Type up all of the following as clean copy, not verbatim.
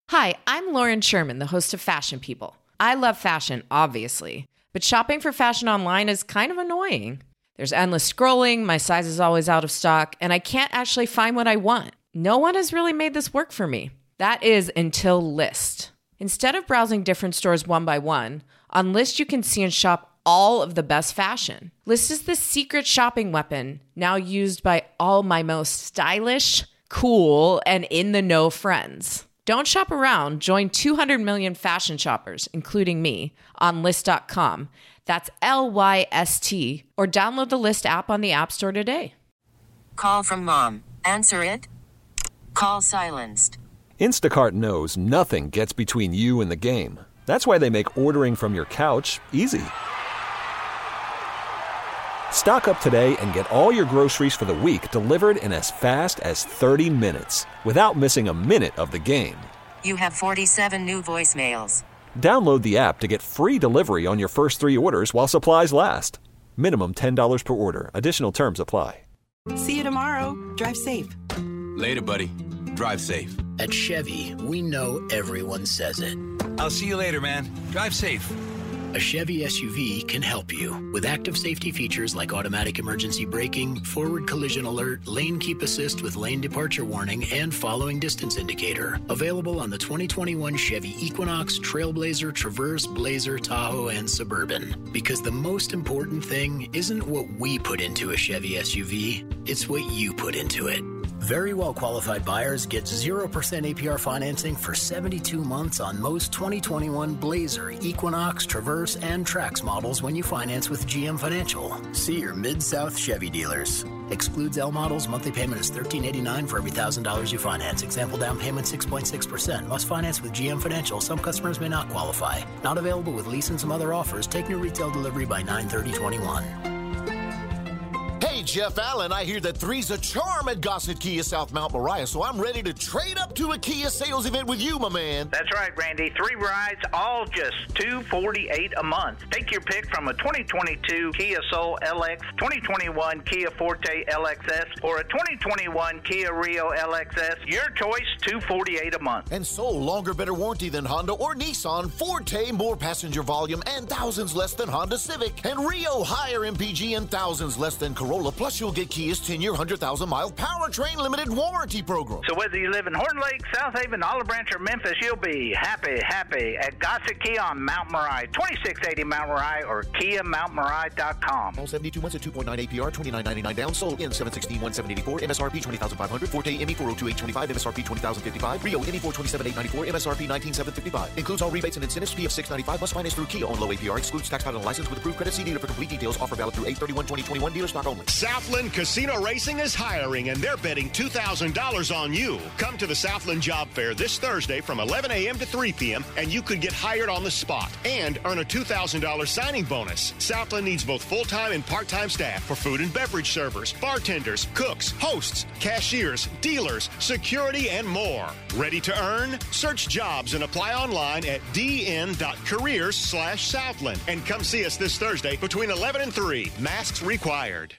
Hi, I'm Lauren Sherman, the host of Fashion People. I love fashion, obviously, but shopping for fashion online is kind of annoying. There's endless scrolling, my size is always out of stock, and I can't actually find what I want. No one has really made this work for me. That is until Lyst. Instead of browsing different stores one by one, on Lyst you can see and shop all of the best fashion. Lyst is the secret shopping weapon, now used by all my most stylish, cool, and in-the-know friends. Don't shop around. Join 200 million fashion shoppers, including me, on Lyst.com. That's Lyst, or download the Lyst app on the App Store today. Call from mom. Answer it. Call silenced. Instacart knows nothing gets between you and the game. That's why they make ordering from your couch easy. Stock up today and get all your groceries for the week delivered in as fast as 30 minutes without missing a minute of the game. You have 47 new voicemails. Download the app to get free delivery on your first 3 orders while supplies last. Minimum $10 per order. Additional terms apply. See you tomorrow. Drive safe. Later, buddy. Drive safe. At Chevy, we know everyone says it. I'll see you later, man. Drive safe. A Chevy SUV can help you with active safety features like automatic emergency braking, forward collision alert, lane keep assist with lane departure warning, and following distance indicator. Available on the 2021 Chevy Equinox, Trailblazer, Traverse, Blazer, Tahoe, and Suburban. Because the most important thing isn't what we put into a Chevy SUV, it's what you put into it. Very well qualified buyers get 0% APR financing for 72 months on most 2021 Blazer, Equinox, Traverse, and Trax models when you finance with GM Financial. See your Mid-South Chevy dealers. Excludes L models. Monthly payment is $1,389 for every $1,000 you finance. Example down payment 6.6%. Must finance with GM Financial. Some customers may not qualify. Not available with lease and some other offers. Take new retail delivery by 9/30/21. Hey, Jeff Allen, I hear that three's a charm at Gossett Kia South Mount Moriah, so I'm ready to trade up to a Kia sales event with you, my man. That's right, Randy. 3 rides, all just $248 a month. Take your pick from a 2022 Kia Soul LX, 2021 Kia Forte LXS, or a 2021 Kia Rio LXS. Your choice, $248 a month. And Soul, longer, better warranty than Honda or Nissan. Forte, more passenger volume and thousands less than Honda Civic. And Rio, higher MPG and thousands less than Corolla. Plus, you'll get Kia's 10-year, 100,000-mile powertrain limited warranty program. So whether you live in Horn Lake, South Haven, Olive Branch, or Memphis, you'll be happy at Gossett Kia on Mount Moriah, 2680 Mount Moriah, or KiaMountMoriah.com. All 72 months at 2.9 APR, $29.99 down. Sold in 716, 1784, MSRP 20,500. Forte ME 402,825, MSRP 20,055. Rio ME 427,894, MSRP 19,755. Includes all rebates and incentives. PF 695. Must finance through Kia on low APR. Excludes tax title and license with approved credit. See dealer for complete details. Offer valid through 8/31/2021. Dealer stock only. Southland Casino Racing is hiring, and they're betting $2,000 on you. Come to the Southland Job Fair this Thursday from 11 a.m. to 3 p.m., and you could get hired on the spot and earn a $2,000 signing bonus. Southland needs both full-time and part-time staff for food and beverage servers, bartenders, cooks, hosts, cashiers, dealers, security, and more. Ready to earn? Search jobs and apply online at dn.careers/Southland. And come see us this Thursday between 11 and 3. Masks required.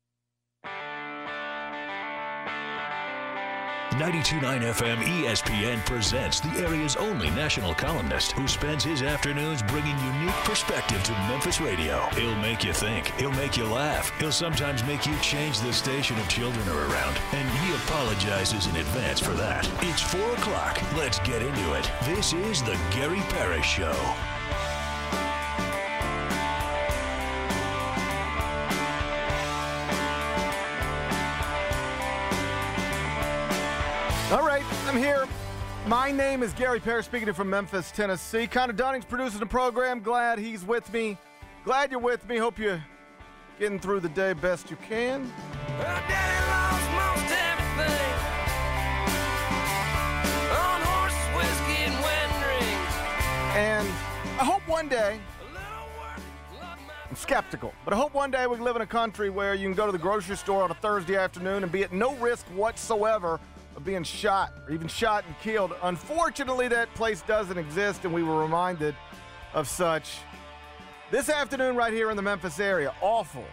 92.9 FM ESPN presents the area's only national columnist who spends his afternoons bringing unique perspective to Memphis radio. He'll make you think. He'll make you laugh. He'll sometimes make you change the station if children are around. And he apologizes in advance for that. It's 4 o'clock. Let's get into it. This is the Gary Parrish Show. All right, I'm here. My name is Gary Parrish, speaking to you from Memphis, Tennessee. Connor Dunning's producing the program. Glad he's with me. Glad you're with me. Hope you're getting through the day best you can. Well, Daddy lost most everything on horse, whiskey, and wedding rings. And I hope one day, I'm skeptical, but I hope one day we can live in a country where you can go to the grocery store on a Thursday afternoon and be at no risk whatsoever of being shot or even shot and killed. Unfortunately, that place doesn't exist, and we were reminded of such this afternoon right here in the Memphis area. Awful,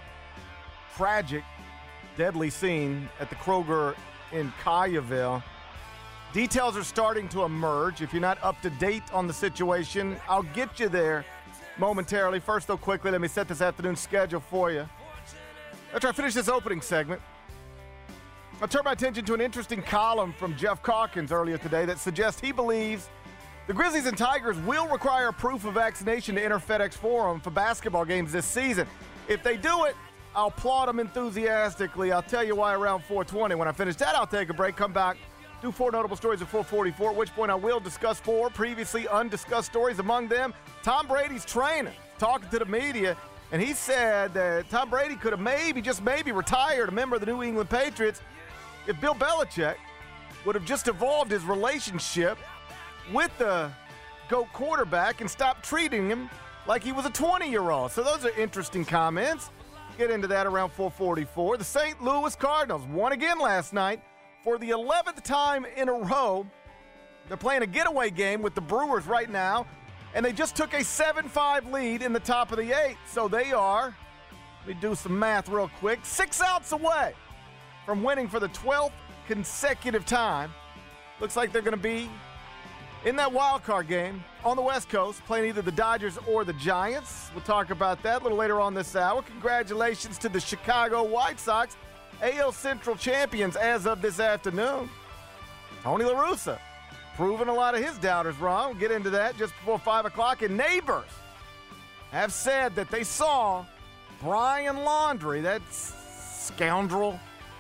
tragic, deadly scene at the Kroger in Collierville. Details are starting to emerge. If you're not up to date on the situation, I'll get you there momentarily. First, though, quickly, let me set this afternoon's schedule for you. After I finish this opening segment, I'll turn my attention to an interesting column from Jeff Calkins earlier today that suggests he believes the Grizzlies and Tigers will require proof of vaccination to enter FedEx Forum for basketball games this season. If they do it, I'll applaud them enthusiastically. I'll tell you why around 4:20. When I finish that, I'll take a break, come back, do 4 notable stories at 4:44, at which point I will discuss 4 previously undiscussed stories. Among them, Tom Brady's trainer talking to the media, and he said that Tom Brady could have maybe, just maybe, retired a member of the New England Patriots if Bill Belichick would have just evolved his relationship with the GOAT quarterback and stopped treating him like he was a 20-year-old. So those are interesting comments. Get into that around 4:44. The St. Louis Cardinals won again last night for the 11th time in a row. They're playing a getaway game with the Brewers right now, and they just took a 7-5 lead in the top of the 8th. So they are, let me do some math real quick, 6 outs away from winning for the 12th consecutive time. Looks like they're going to be in that wild card game on the West Coast, playing either the Dodgers or the Giants. We'll talk about that a little later on this hour. Congratulations to the Chicago White Sox, AL Central champions as of this afternoon. Tony La Russa proving a lot of his doubters wrong. We'll get into that just before 5 o'clock. And neighbors have said that they saw Brian Laundrie, that scoundrel,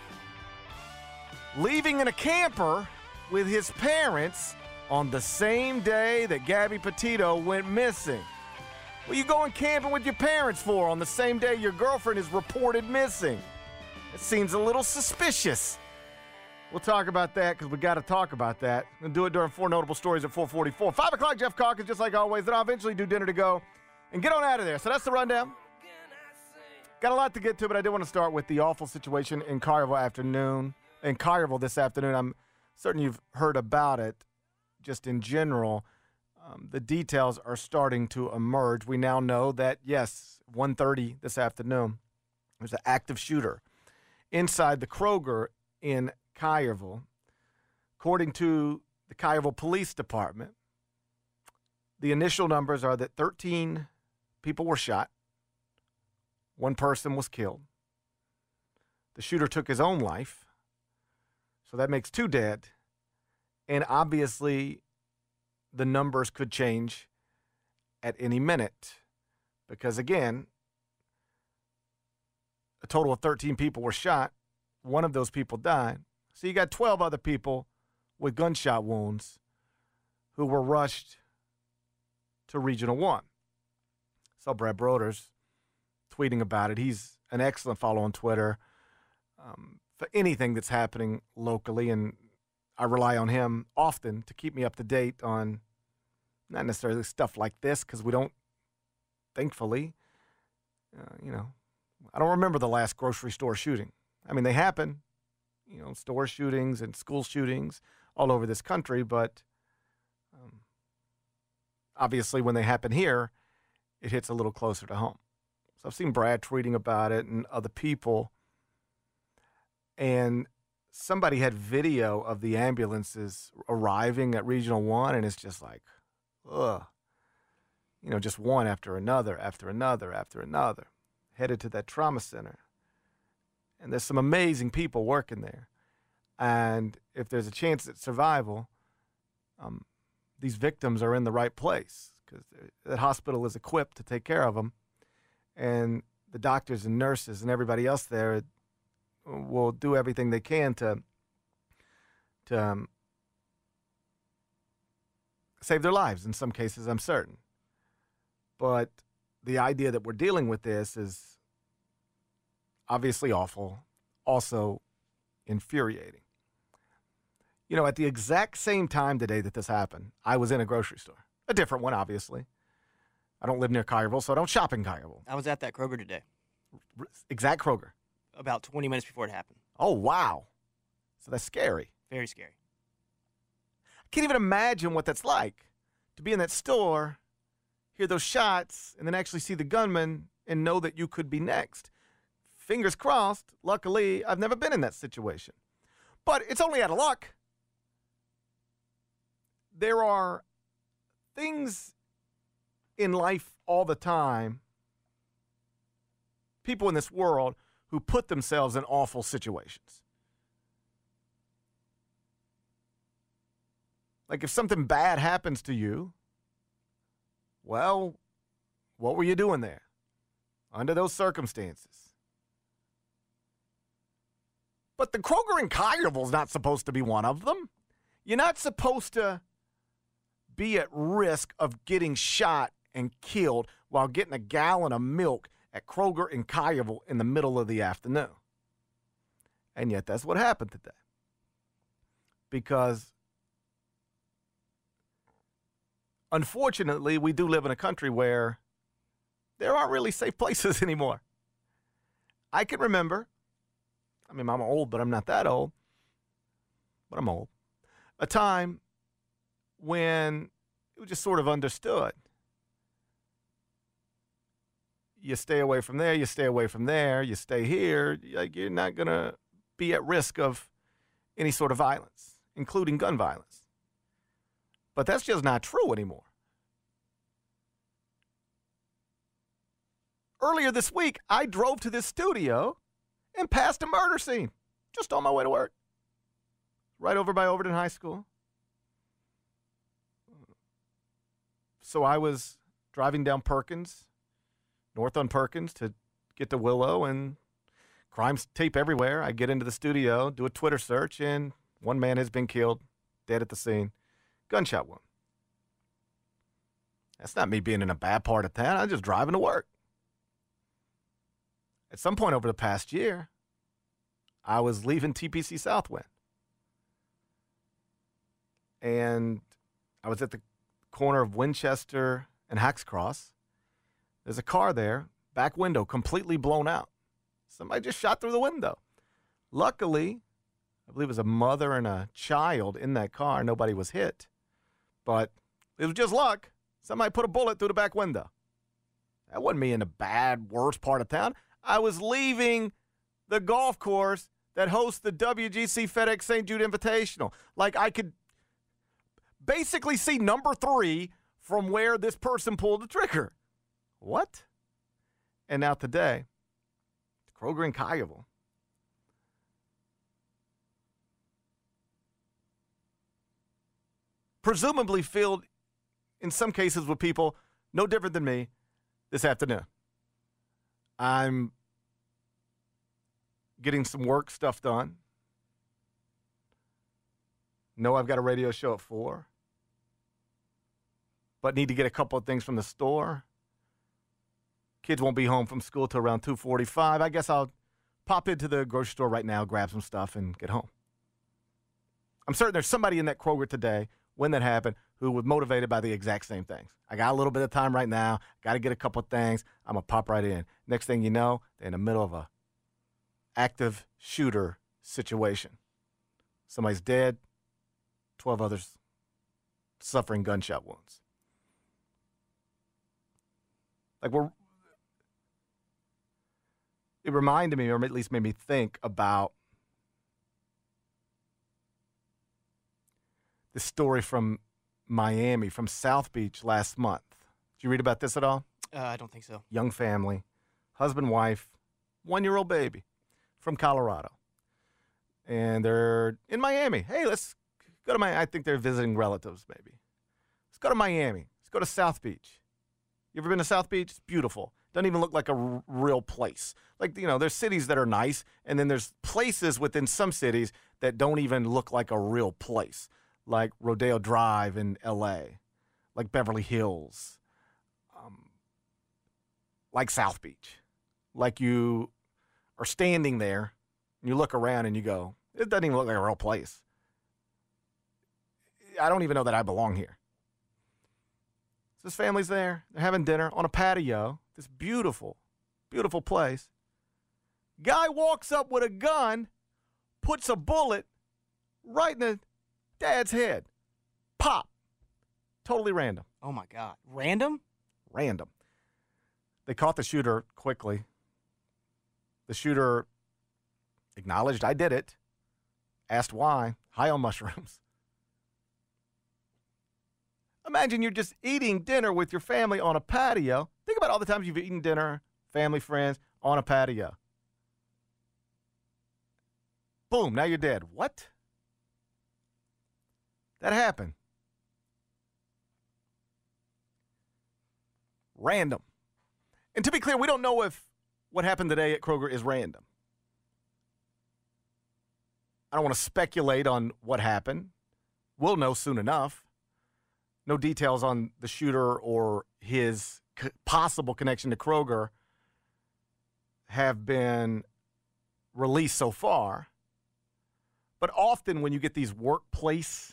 leaving in a camper with his parents on the same day that Gabby Petito went missing. What are you going camping with your parents for on the same day your girlfriend is reported missing? It seems a little suspicious. We'll talk about that because we got to talk about that. We'll do it during 4 notable stories at 4:44. 5 o'clock, Jeff Calkins, just like always. Then I'll eventually do dinner to go and get on out of there. So that's the rundown. Got a lot to get to, but I did want to start with the awful situation in Collierville this afternoon. I'm certain you've heard about it. Just in general, the details are starting to emerge. We now know that, yes, 1:30 this afternoon, there's an active shooter inside the Kroger in Collierville. According to the Collierville Police Department, the initial numbers are that 13 people were shot. 1 person was killed. The shooter took his own life, so that makes 2 dead. And obviously, the numbers could change at any minute because, again, a total of 13 people were shot. 1 of those people died. So you got 12 other people with gunshot wounds who were rushed to Regional 1. Saw Brad Broders tweeting about it. He's an excellent follow on Twitter for anything that's happening locally, and I rely on him often to keep me up to date on not necessarily stuff like this because we don't, thankfully, I don't remember the last grocery store shooting. I mean, they happen, store shootings and school shootings all over this country, but obviously when they happen here, it hits a little closer to home. So I've seen Brad tweeting about it and other people, and somebody had video of the ambulances arriving at Regional 1, and it's just like, ugh. Just one after another, headed to that trauma center. And there's some amazing people working there. And if there's a chance at survival, these victims are in the right place because that hospital is equipped to take care of them. And the doctors and nurses and everybody else there will do everything they can to save their lives in some cases, I'm certain. But the idea that we're dealing with this is obviously awful, also infuriating. At the exact same time today that this happened, I was in a grocery store. A different one, obviously. I don't live near Collierville, so I don't shop in Collierville. I was at that Kroger today. Exact Kroger? About 20 minutes before it happened. Oh, wow. So that's scary. Very scary. I can't even imagine what that's like to be in that store, hear those shots, and then actually see the gunman and know that you could be next. Fingers crossed. Luckily, I've never been in that situation. But it's only out of luck. there are things in life all the time, people in this world who put themselves in awful situations. Like if something bad happens to you, well, what were you doing there under those circumstances? But the Kroger in Collierville is not supposed to be one of them. You're not supposed to be at risk of getting shot and killed while getting a gallon of milk at Kroger in Collierville in the middle of the afternoon. And yet that's what happened today. Because unfortunately, we do live in a country where there aren't really safe places anymore. I can remember, I'm old, but I'm not that old, but I'm old, a time when it was just sort of understood. You stay away from there, you stay away from there, you stay here, you're not going to be at risk of any sort of violence, including gun violence. But that's just not true anymore. Earlier this week, I drove to this studio and passed a murder scene just on my way to work. Right over by Overton High School. So I was driving down Perkins, north on Perkins, to get to Willow, and crimes tape everywhere. I get into the studio, do a Twitter search, and one man has been killed, dead at the scene. Gunshot wound. That's not me being in a bad part of town. I'm just driving to work. At some point over the past year, I was leaving TPC Southwind. And I was at the corner of Winchester and Hacks Cross. There's a car there, back window completely blown out. Somebody just shot through the window. Luckily, I believe it was a mother and a child in that car. Nobody was hit. But it was just luck. Somebody put a bullet through the back window. That wasn't me in the bad, worst part of town. I was leaving the golf course that hosts the WGC FedEx St. Jude Invitational. Like I could basically see number 3 from where this person pulled the trigger. What? And now today, Kroger in Collierville. Presumably filled, in some cases, with people no different than me this afternoon. I'm getting some work stuff done. Know I've got a radio show at 4. But need to get a couple of things from the store. Kids won't be home from school till around 2:45. I guess I'll pop into the grocery store right now, grab some stuff, and get home. I'm certain there's somebody in that Kroger today, when that happened, who was motivated by the exact same things. I got a little bit of time right now. Got to get a couple of things. I'm going to pop right in. Next thing you know, they're in the middle of a active shooter situation. Somebody's dead. 12 others suffering gunshot wounds. It reminded me, or at least made me think about this story from Miami, from South Beach last month. Did you read about this at all? I don't think so. Young family, husband, wife, 1-year-old baby from Colorado. And they're in Miami. Hey, let's go to Miami. I think they're visiting relatives, maybe. Let's go to Miami. Let's go to South Beach. You ever been to South Beach? It's beautiful. Doesn't even look like a real place. Like, there's cities that are nice, and then there's places within some cities that don't even look like a real place. Like Rodeo Drive in L.A., like Beverly Hills, like South Beach. Like you are standing there, and you look around, and you go, it doesn't even look like a real place. I don't even know that I belong here. So this family's there. They're having dinner on a patio. This beautiful, beautiful place. Guy walks up with a gun, puts a bullet right in the dad's head. Pop. Totally random. Oh, my God. Random? Random. They caught the shooter quickly. The shooter acknowledged, I did it. Asked why. High on mushrooms. Imagine you're just eating dinner with your family on a patio. Think about all the times you've eaten dinner, family, friends, on a patio. Boom, now you're dead. What? That happened. Random. And to be clear, we don't know if what happened today at Kroger is random. I don't want to speculate on what happened. We'll know soon enough. No details on the shooter or his possible connection to Kroger have been released so far. But often when you get these workplace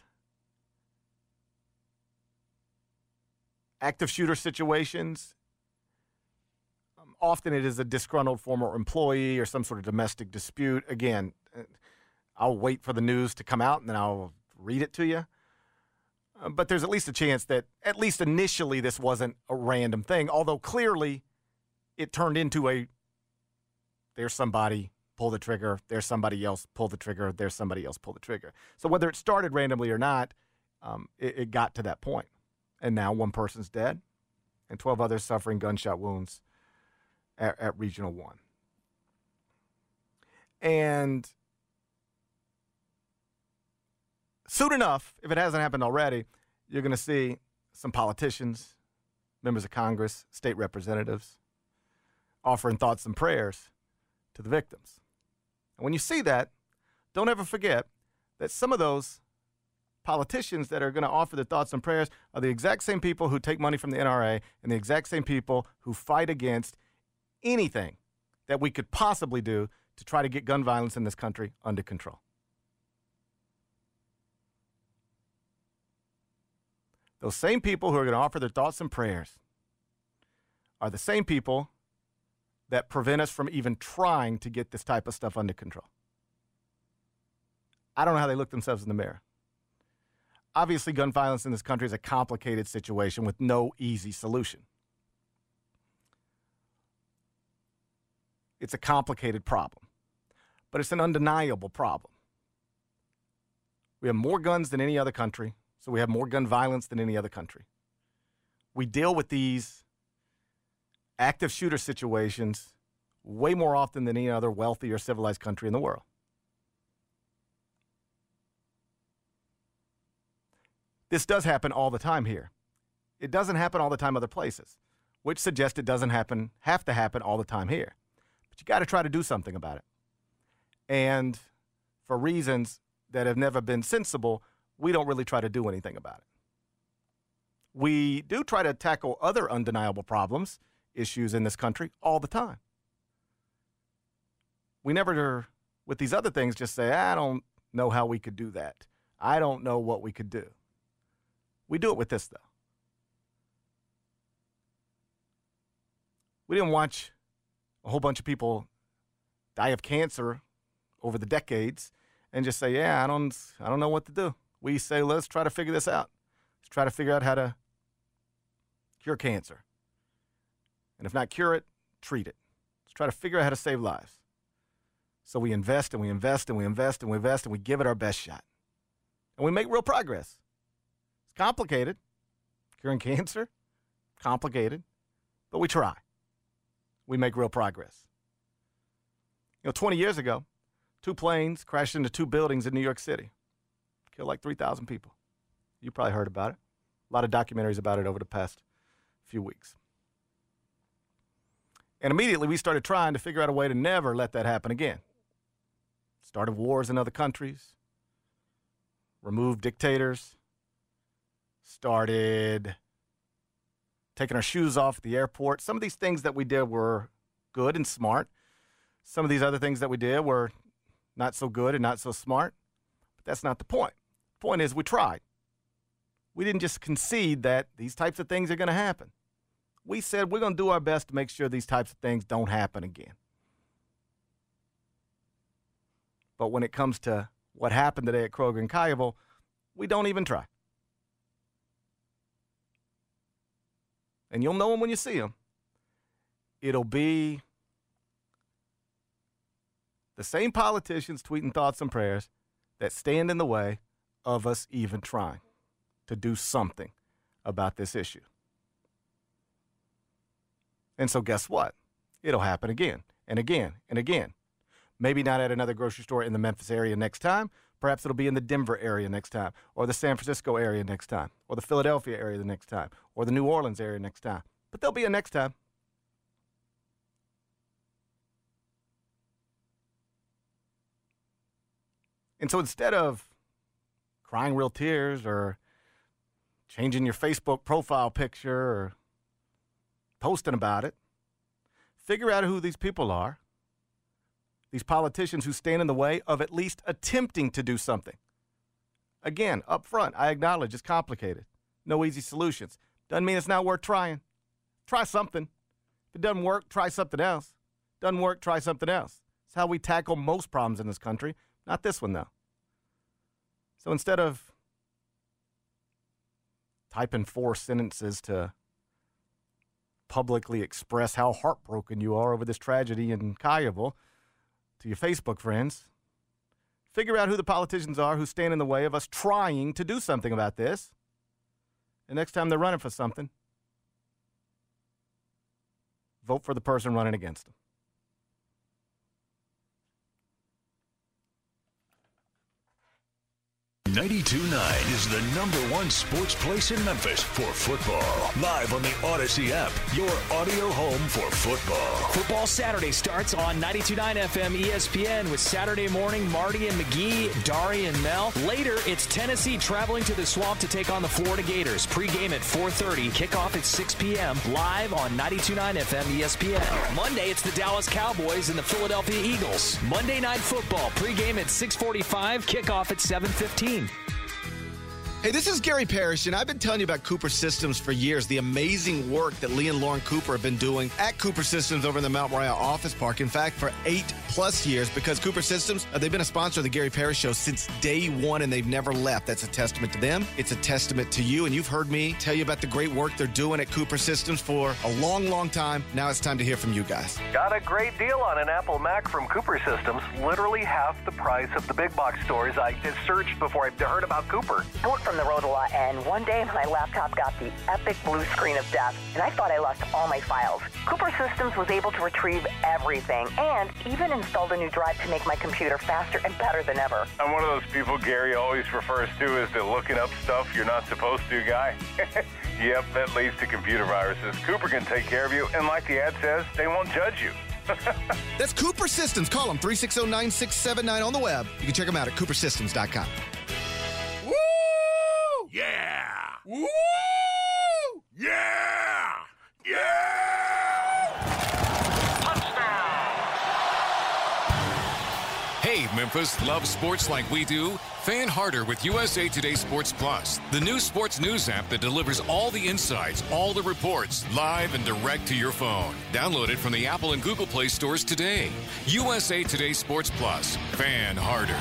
active shooter situations, often it is a disgruntled former employee or some sort of domestic dispute. Again, I'll wait for the news to come out and then I'll read it to you. But there's at least a chance that at least initially this wasn't a random thing, although clearly it turned into there's somebody, pull the trigger, there's somebody else, pull the trigger, there's somebody else, pull the trigger. So whether it started randomly or not, it got to that point. And now one person's dead and 12 others suffering gunshot wounds at Regional 1. And soon enough, if it hasn't happened already, you're going to see some politicians, members of Congress, state representatives offering thoughts and prayers to the victims. And when you see that, don't ever forget that some of those politicians that are going to offer their thoughts and prayers are the exact same people who take money from the NRA and the exact same people who fight against anything that we could possibly do to try to get gun violence in this country under control. Those same people who are going to offer their thoughts and prayers are the same people that prevent us from even trying to get this type of stuff under control. I don't know how they look themselves in the mirror. Obviously, gun violence in this country is a complicated situation with no easy solution. It's a complicated problem, but it's an undeniable problem. We have more guns than any other country, so we have more gun violence than any other country. We deal with these active shooter situations way more often than any other wealthy or civilized country in the world. This does happen all the time here. It doesn't happen all the time other places, which suggests it doesn't have to happen all the time here. But you got to try to do something about it. And for reasons that have never been sensible, we don't really try to do anything about it. We do try to tackle other undeniable problems, issues in this country all the time. We never, with these other things, just say, I don't know how we could do that. I don't know what we could do. We do it with this, though. We didn't watch a whole bunch of people die of cancer over the decades and just say, yeah, I don't know what to do. We say, let's try to figure this out. Let's try to figure out how to cure cancer. And if not cure it, treat it. Let's try to figure out how to save lives. So we invest and we invest and we invest and we invest and we give it our best shot. And we make real progress. It's complicated. Curing cancer, complicated, but we try. We make real progress. 20 years ago, 2 planes crashed into 2 buildings in New York City. Killed like 3,000 people. You probably heard about it. A lot of documentaries about it over the past few weeks. And immediately we started trying to figure out a way to never let that happen again. Started wars in other countries. Removed dictators. Started taking our shoes off at the airport. Some of these things that we did were good and smart. Some of these other things that we did were not so good and not so smart. But that's not the point. The point is we tried. We didn't just concede that these types of things are going to happen. We said we're going to do our best to make sure these types of things don't happen again. But when it comes to what happened today at Kroger and Collierville, we don't even try. And you'll know them when you see them. It'll be the same politicians tweeting thoughts and prayers that stand in the way of us even trying to do something about this issue. And so guess what? It'll happen again and again and again. Maybe not at another grocery store in the Memphis area next time. Perhaps it'll be in the Denver area next time, or the San Francisco area next time, or the Philadelphia area the next time, or the New Orleans area next time. But there'll be a next time. And so instead of crying real tears or changing your Facebook profile picture or posting about it, figure out who these people are, these politicians who stand in the way of at least attempting to do something. Again, up front, I acknowledge it's complicated. No easy solutions. Doesn't mean it's not worth trying. Try something. If it doesn't work, try something else. Doesn't work, try something else. It's how we tackle most problems in this country. Not this one, though. So instead of typing 4 sentences to publicly express how heartbroken you are over this tragedy in Collierville to your Facebook friends, figure out who the politicians are who stand in the way of us trying to do something about this. The next time they're running for something, vote for the person running against them. 92.9 is the #1 sports place in Memphis for football. Live on the Odyssey app, your audio home for football. Football Saturday starts on 92.9 FM ESPN with Saturday morning Marty and McGee, Dari and Mel. Later, it's Tennessee traveling to the Swamp to take on the Florida Gators. Pre-game at 4:30, kickoff at 6 p.m. live on 92.9 FM ESPN. Monday, it's the Dallas Cowboys and the Philadelphia Eagles. Monday Night Football, pre-game at 6:45, kickoff at 7:15. Hey, this is Gary Parrish, and I've been telling you about Cooper Systems for years, the amazing work that Lee and Lauren Cooper have been doing at Cooper Systems over in the Mount Moriah Office Park. In fact, for 8+ years, because Cooper Systems, they've been a sponsor of the Gary Parrish Show since day one, and they've never left. That's a testament to them. It's a testament to you, and you've heard me tell you about the great work they're doing at Cooper Systems for a long, long time. Now it's time to hear from you guys. Got a great deal on an Apple Mac from Cooper Systems. Literally half the price of the big box stores. I just searched before I heard about Cooper. I work from the road a lot, and one day my laptop got the epic blue screen of death, and I thought I lost all my files. Cooper Systems was able to retrieve everything and even installed a new drive to make my computer faster and better than ever. I'm one of those people Gary always refers to as the looking up stuff you're not supposed to guy. Yep, that leads to computer viruses. Cooper can take care of you, and like the ad says, they won't judge you. That's Cooper Systems. Call them 360-9679 on the web. You can check them out at coopersystems.com. Woo! Yeah! Woo! Yeah! Yeah! Hey, Memphis, love sports like we do? Fan harder with USA Today Sports Plus, the new sports news app that delivers all the insights, all the reports, live and direct to your phone. Download it from the Apple and Google Play stores today. USA Today Sports Plus. Fan harder.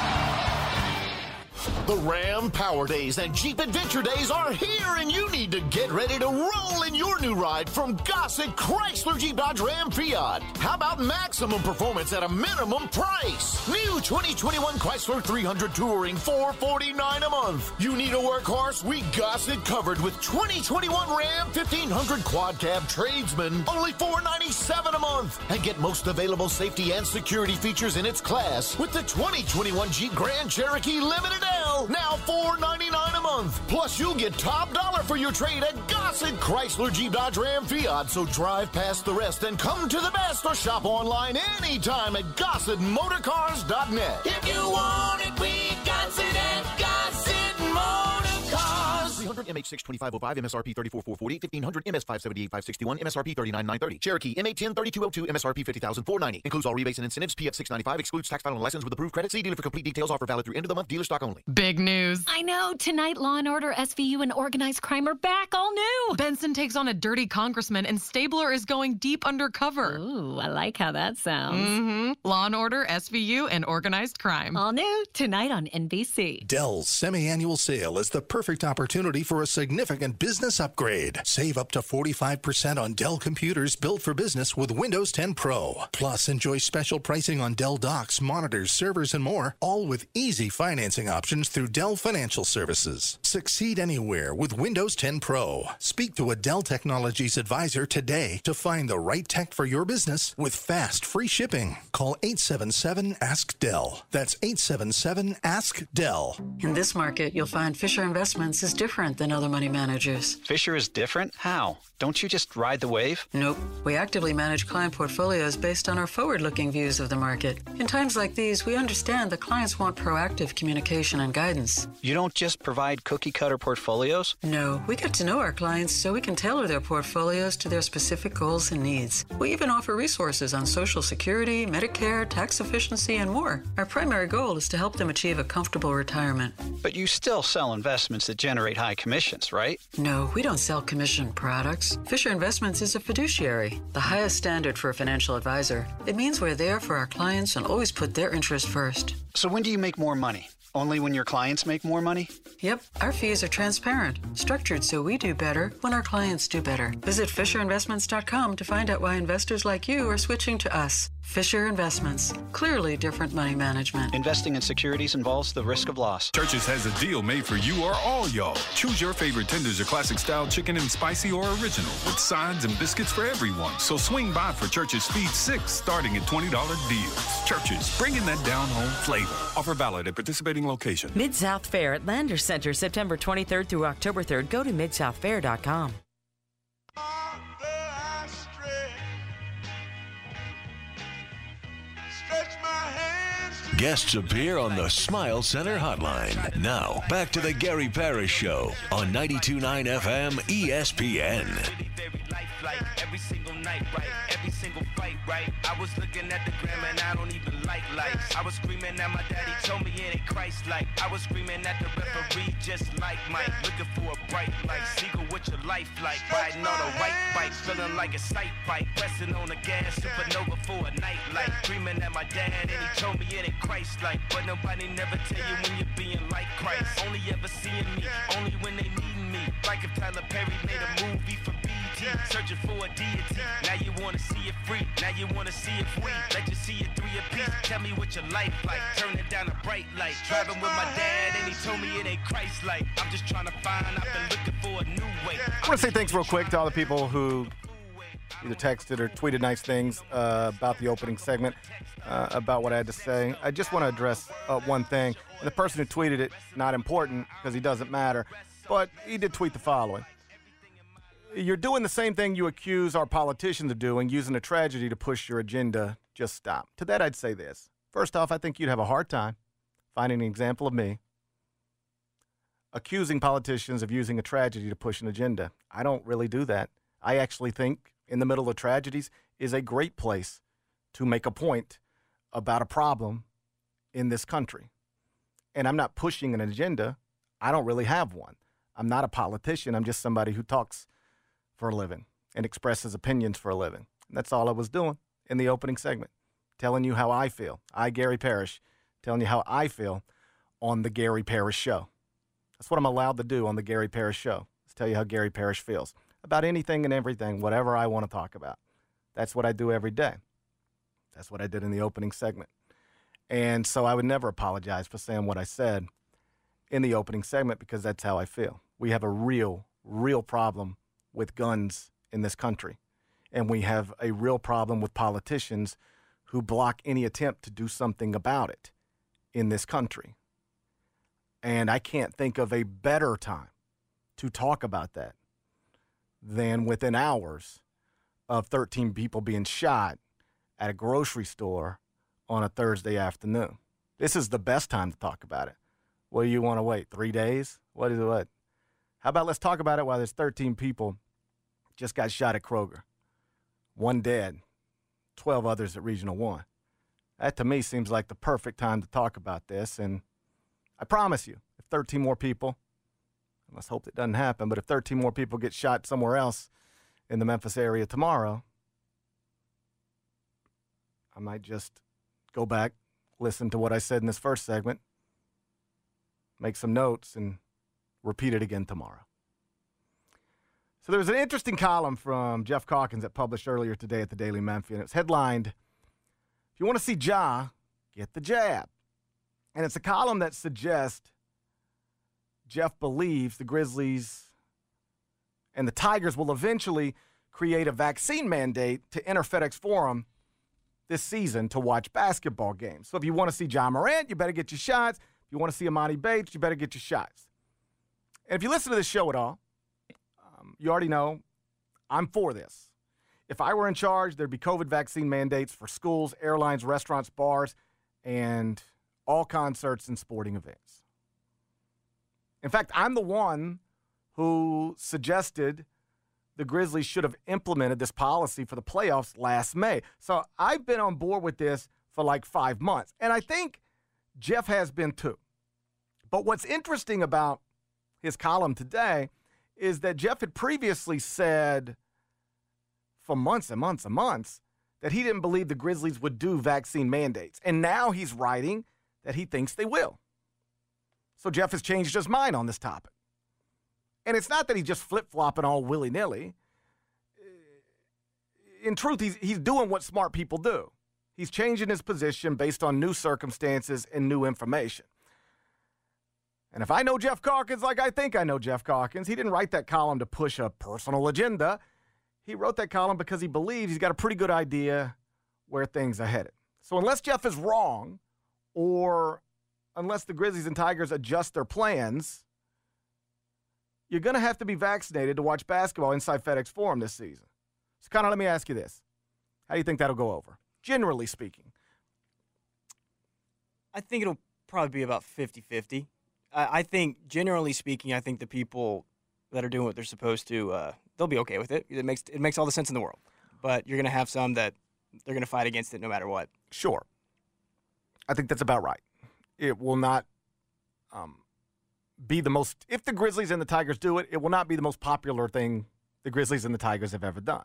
The Ram Power Days and Jeep Adventure Days are here, and you need to get ready to roll in your new ride from Gossett Chrysler Jeep Dodge Ram Fiat. How about maximum performance at a minimum price? New 2021 Chrysler 300 Touring, $449 a month. You need a workhorse? We Gossett covered with 2021 Ram 1500 Quad Cab Tradesman, only $497 a month. And get most available safety and security features in its class with the 2021 Jeep Grand Cherokee Limited L, now $499 a month. Plus, you'll get top dollar for your trade at Gossett Chrysler Jeep Dodge Ram Fiat. So drive past the rest and come to the best, or shop online anytime at GossettMotorcars.net. If you want it, we Gossett at Gossett Motorcars. 300 MH62505, MSRP 34440, 1500 MS578561, MSRP 39930. Cherokee M810 3202, MSRP 50490. Includes all rebates and incentives. PF 695 excludes tax final license with approved credit. See dealer for complete details. Offer valid through end of the month. Dealer stock only. Big news. I know. Tonight, Law & Order, SVU, and Organized Crime are back, all new. Benson takes on a dirty congressman, and Stabler is going deep undercover. Ooh, I like how that sounds. Mm-hmm. Law & Order, SVU, and Organized Crime. All new tonight on NBC. Dell's semi-annual sale is the perfect opportunity ready for a significant business upgrade. Save up to 45% on Dell computers built for business with Windows 10 Pro. Plus, enjoy special pricing on Dell docks, monitors, servers, and more, all with easy financing options through Dell Financial Services. Succeed anywhere with Windows 10 Pro. Speak to a Dell Technologies advisor today to find the right tech for your business with fast, free shipping. Call 877-ASK-DELL. That's 877-ASK-DELL. In this market, you'll find Fisher Investments is different than other money managers. Fisher is different? How? Don't you just ride the wave? Nope. We actively manage client portfolios based on our forward-looking views of the market. In times like these, we understand that clients want proactive communication and guidance. You don't just provide cookie-cutter portfolios? No, we get to know our clients so we can tailor their portfolios to their specific goals and needs. We even offer resources on Social Security, Medicare, tax efficiency, and more. Our primary goal is to help them achieve a comfortable retirement. But you still sell investments that generate high commissions, right? No, we don't sell commission products. Fisher Investments is a fiduciary, the highest standard for a financial advisor. It means we're there for our clients and always put their interest first. So when do you make more money? Only when your clients make more money? Yep, our fees are transparent, structured so we do better when our clients do better. Visit FisherInvestments.com to find out why investors like you are switching to us. Fisher Investments. Clearly different money management. Investing in securities involves the risk of loss. Church's has a deal made for you or all y'all. Choose your favorite tenders or classic style chicken and spicy or original with sides and biscuits for everyone. So swing by for Church's Feed 6 starting at $20 deals. Church's, bringing that down-home flavor. Offer valid at participating location. Mid-South Fair at Landers Center, September 23rd through October 3rd. Go to midsouthfair.com. Guests appear on the Smile Center hotline. Now, back to the Gary Parrish Show on 92.9 FM ESPN. Every single night, right? Every single fight, right? I was looking at the gram and I don't even like lights. I was screaming at my daddy, told me it ain't Christ-like. I was screaming at the referee, just like Mike. Looking for a bright light, Siegel, what your life like? Riding on a white bike, feeling like a sight bike. Pressing on the gas, supernova for a night light. Screaming at my dad and he told me it ain't Christ-like. But nobody never tell you when you're being like Christ. Only ever seeing me, only when they needing me. Like if Tyler Perry made a movie for BT, searching for a deity. Now you wanna see it free, now you wanna see it free. Let you see it 3 apiece. Tell me what your life like, turn it down a bright light. Driving with my dad and he told me it ain't Christ-like. I'm just trying to find, I've been looking for a new way. I want to say thanks real quick to all the people who either texted or tweeted nice things about the opening segment, about what I had to say. I just want to address one thing. And the person who tweeted it, not important because he doesn't matter, but he did tweet the following. You're doing the same thing you accuse our politicians of doing, using a tragedy to push your agenda. Just stop. To that, I'd say this. First off, I think you'd have a hard time finding an example of me accusing politicians of using a tragedy to push an agenda. I don't really do that. I actually think in the middle of tragedies is a great place to make a point about a problem in this country. And I'm not pushing an agenda. I don't really have one. I'm not a politician. I'm just somebody who talks for a living and expresses opinions for a living. And that's all I was doing in the opening segment, telling you how I feel. I, Gary Parrish, telling you how I feel on the Gary Parrish Show. That's what I'm allowed to do on the Gary Parrish Show, is tell you how Gary Parrish feels about anything and everything, whatever I want to talk about. That's what I do every day. That's what I did in the opening segment. And so I would never apologize for saying what I said in the opening segment because that's how I feel. We have a real problem with guns in this country. And we have a real problem with politicians who block any attempt to do something about it in this country. And I can't think of a better time to talk about that than within hours of 13 people being shot at a grocery store on a Thursday afternoon. This is the best time to talk about it. What do you want to wait, 3 days? What? How about let's talk about it while there's 13 people just got shot at Kroger. 1 dead, 12 others at Regional 1. That to me seems like the perfect time to talk about this. And I promise you, if 13 more people, let's hope it doesn't happen, but if 13 more people get shot somewhere else in the Memphis area tomorrow, I might just go back, listen to what I said in this first segment, make some notes, and repeat it again tomorrow. So there was an interesting column from Jeff Calkins that published earlier today at the Daily Memphian. It's headlined, "If you want to see Ja, get the jab." And it's a column that suggests Jeff believes the Grizzlies and the Tigers will eventually create a vaccine mandate to enter FedEx Forum this season to watch basketball games. So if you want to see Ja Morant, you better get your shots. If you want to see Amani Bates, you better get your shots. And if you listen to this show at all, you already know I'm for this. If I were in charge, there'd be COVID vaccine mandates for schools, airlines, restaurants, bars, and all concerts and sporting events. In fact, I'm the one who suggested the Grizzlies should have implemented this policy for the playoffs last May. So I've been on board with this for like 5 months, and I think Jeff has been too. But what's interesting about his column today is that Jeff had previously said for months and months and months that he didn't believe the Grizzlies would do vaccine mandates. And now he's writing that he thinks they will. So Jeff has changed his mind on this topic. And it's not that he's just flip-flopping all willy-nilly. In truth, he's doing what smart people do. He's changing his position based on new circumstances and new information. And if I know Jeff Calkins like I think I know Jeff Calkins, he didn't write that column to push a personal agenda. He wrote that column because he believes he's got a pretty good idea where things are headed. So unless Jeff is wrong, or unless the Grizzlies and Tigers adjust their plans, you're going to have to be vaccinated to watch basketball inside FedEx Forum this season. So, Connor, let me ask you this. How do you think that'll go over, generally speaking? I think it'll probably be about 50-50. I think, generally speaking, I think the people that are doing what they're supposed to, they'll be okay with it. It makes all the sense in the world. But you're going to have some that they're going to fight against it no matter what. Sure. I think that's about right. It will not be the most, if the Grizzlies and the Tigers do it, it will not be the most popular thing the Grizzlies and the Tigers have ever done.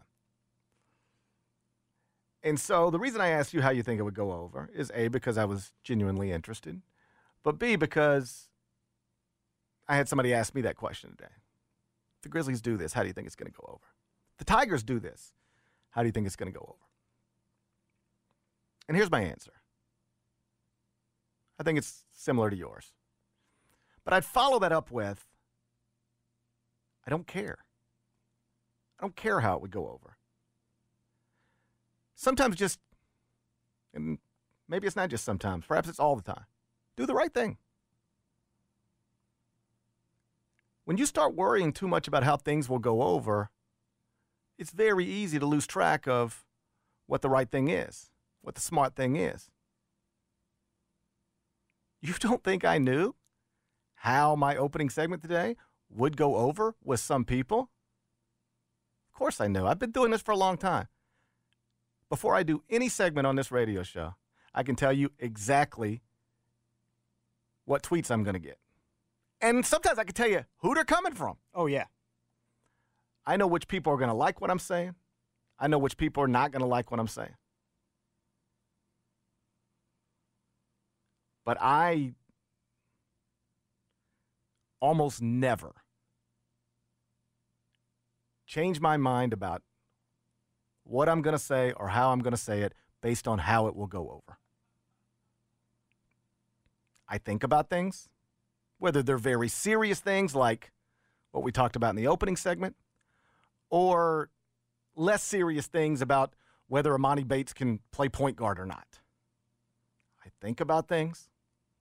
And so the reason I asked you how you think it would go over is A, because I was genuinely interested, but B, because I had somebody ask me that question today. If the Grizzlies do this, how do you think it's going to go over? If the Tigers do this, how do you think it's going to go over? And here's my answer. I think it's similar to yours. But I'd follow that up with, I don't care. I don't care how it would go over. Sometimes just, and maybe it's not just sometimes, perhaps it's all the time, do the right thing. When you start worrying too much about how things will go over, it's very easy to lose track of what the right thing is, what the smart thing is. You don't think I knew how my opening segment today would go over with some people? Of course I knew. I've been doing this for a long time. Before I do any segment on this radio show, I can tell you exactly what tweets I'm going to get. And sometimes I can tell you who they're coming from. Oh, yeah. I know which people are going to like what I'm saying. I know which people are not going to like what I'm saying. But I almost never change my mind about what I'm going to say or how I'm going to say it based on how it will go over. I think about things, whether they're very serious things like what we talked about in the opening segment, or less serious things about whether Amani Bates can play point guard or not. I think about things.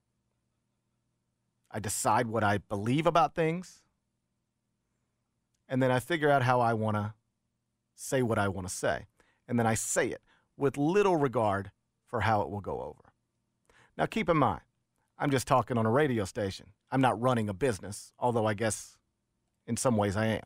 I decide what I believe about things. And then I figure out how I want to say what I want to say. And then I say it with little regard for how it will go over. Now, keep in mind, I'm just talking on a radio station. I'm not running a business, although I guess in some ways I am.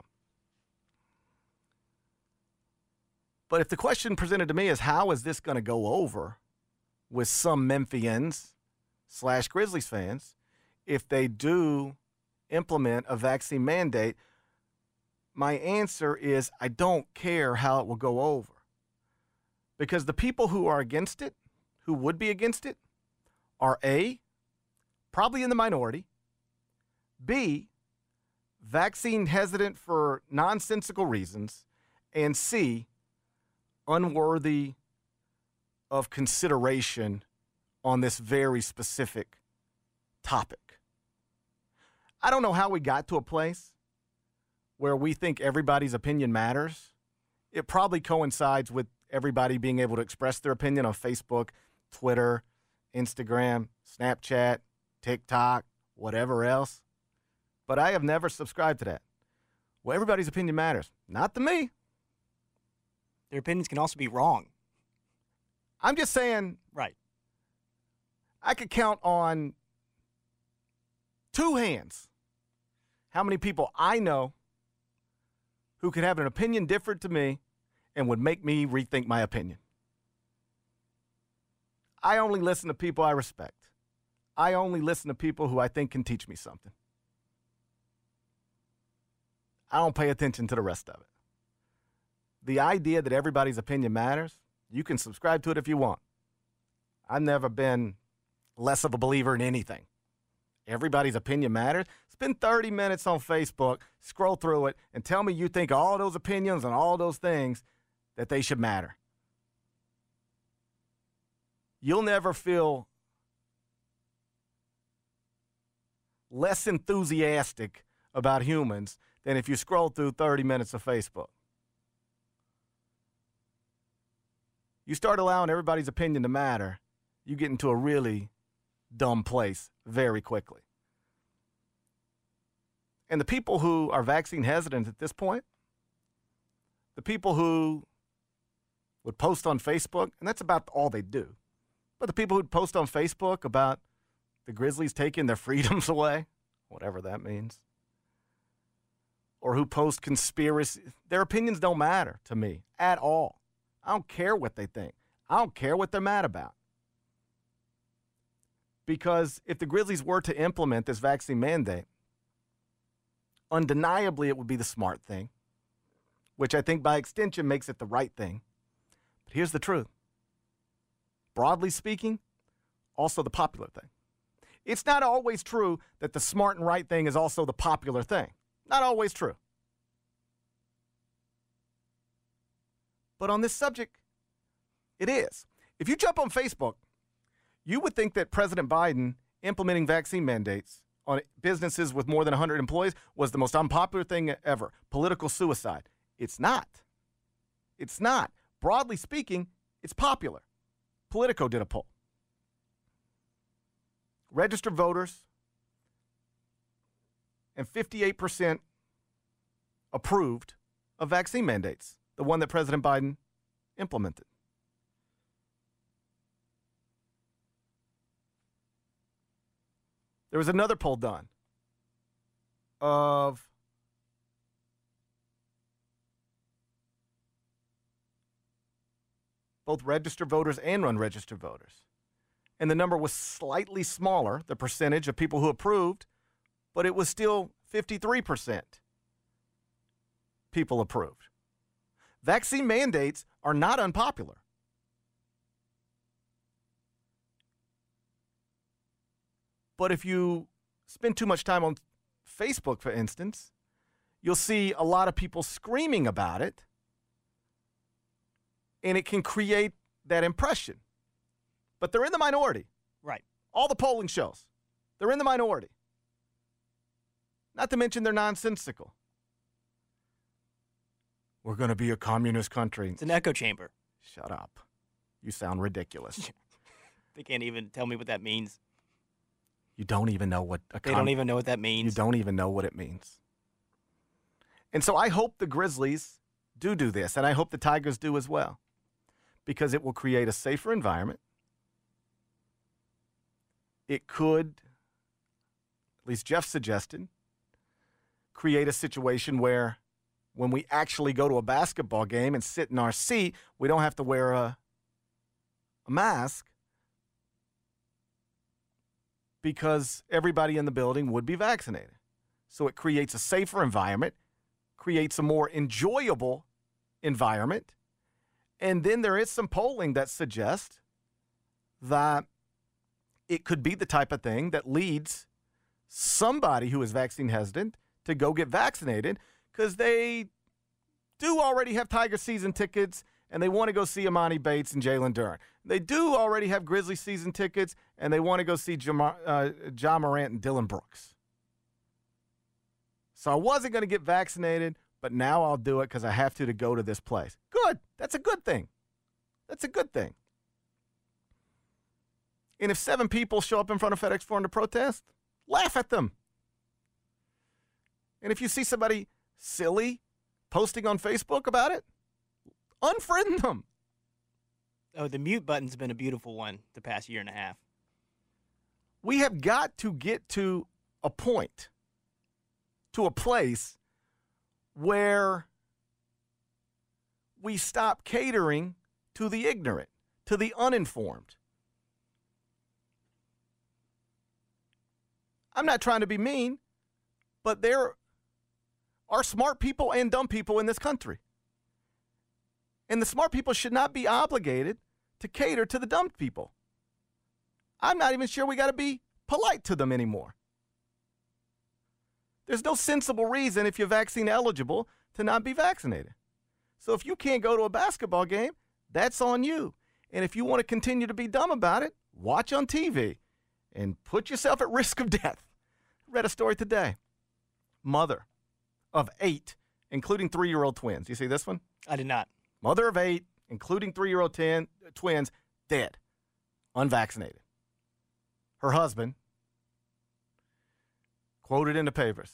But if the question presented to me is how is this going to go over with some Memphians / Grizzlies fans, if they do implement a vaccine mandate, my answer is I don't care how it will go over. Because the people who are against it, who would be against it, are A, probably in the minority, B, vaccine hesitant for nonsensical reasons, and C, unworthy of consideration on this very specific topic. I don't know how we got to a place where we think everybody's opinion matters. It probably coincides with everybody being able to express their opinion on Facebook, Twitter, Instagram, Snapchat, TikTok, whatever else. But I have never subscribed to that. Well, everybody's opinion matters. Not to me. Their opinions can also be wrong. I'm just saying. Right. I could count on two hands how many people I know who could have an opinion different to me and would make me rethink my opinion. I only listen to people I respect. I only listen to people who I think can teach me something. I don't pay attention to the rest of it. The idea that everybody's opinion matters, you can subscribe to it if you want. I've never been less of a believer in anything. Everybody's opinion matters. Spend 30 minutes on Facebook, scroll through it, and tell me you think all those opinions and all those things that they should matter. You'll never feel less enthusiastic about humans than if you scroll through 30 minutes of Facebook. You start allowing everybody's opinion to matter, you get into a really dumb place very quickly. And the people who are vaccine hesitant at this point, the people who would post on Facebook, and that's about all they do, but the people who'd post on Facebook about the Grizzlies taking their freedoms away, whatever that means, or who post conspiracy, their opinions don't matter to me at all. I don't care what they think. I don't care what they're mad about. Because if the Grizzlies were to implement this vaccine mandate, undeniably it would be the smart thing, which I think by extension makes it the right thing. But here's the truth. Broadly speaking, also the popular thing. It's not always true that the smart and right thing is also the popular thing. Not always true. But on this subject, it is. If you jump on Facebook, you would think that President Biden implementing vaccine mandates on businesses with more than 100 employees was the most unpopular thing ever. Political suicide. It's not. It's not. Broadly speaking, it's popular. Politico did a poll. Registered voters and 58% approved of vaccine mandates, the one that President Biden implemented. There was another poll done of both registered voters and unregistered voters. And the number was slightly smaller, the percentage of people who approved, but it was still 53% people approved. Vaccine mandates are not unpopular. But if you spend too much time on Facebook, for instance, you'll see a lot of people screaming about it, and it can create that impression. But they're in the minority. Right. All the polling shows. They're in the minority. Not to mention they're nonsensical. We're going to be a communist country. It's an echo chamber. Shut up. You sound ridiculous. They can't even tell me what that means. You don't even know what They don't even know what that means. You don't even know what it means. And so I hope the Grizzlies do this, and I hope the Tigers do as well, because it will create a safer environment. It could, at least Jeff suggested, create a situation where when we actually go to a basketball game and sit in our seat, we don't have to wear a mask because everybody in the building would be vaccinated. So it creates a safer environment, creates a more enjoyable environment, and then there is some polling that suggests that it could be the type of thing that leads somebody who is vaccine hesitant to to go get vaccinated because they do already have Tiger season tickets and they want to go see Imani Bates and Jalen Duren. They do already have Grizzly season tickets and they want to go see Ja Morant and Dylan Brooks. So I wasn't going to get vaccinated, but now I'll do it because I have to go to this place. Good. That's a good thing. That's a good thing. And if 7 people show up in front of FedEx Forum to protest, laugh at them. And if you see somebody silly posting on Facebook about it, unfriend them. Oh, the mute button's been a beautiful one the past year and a half. We have got to get to a point, to a place where we stop catering to the ignorant, to the uninformed. I'm not trying to be mean, but there are smart people and dumb people in this country. And the smart people should not be obligated to cater to the dumb people. I'm not even sure we got to be polite to them anymore. There's no sensible reason if you're vaccine eligible to not be vaccinated. So if you can't go to a basketball game, that's on you. And if you want to continue to be dumb about it, watch on TV and put yourself at risk of death. I read a story today. Mother of 8, including 3-year-old twins. You see this one? I did not. Mother of 8, including 3-year-old twins, dead, unvaccinated. Her husband, quoted in the papers,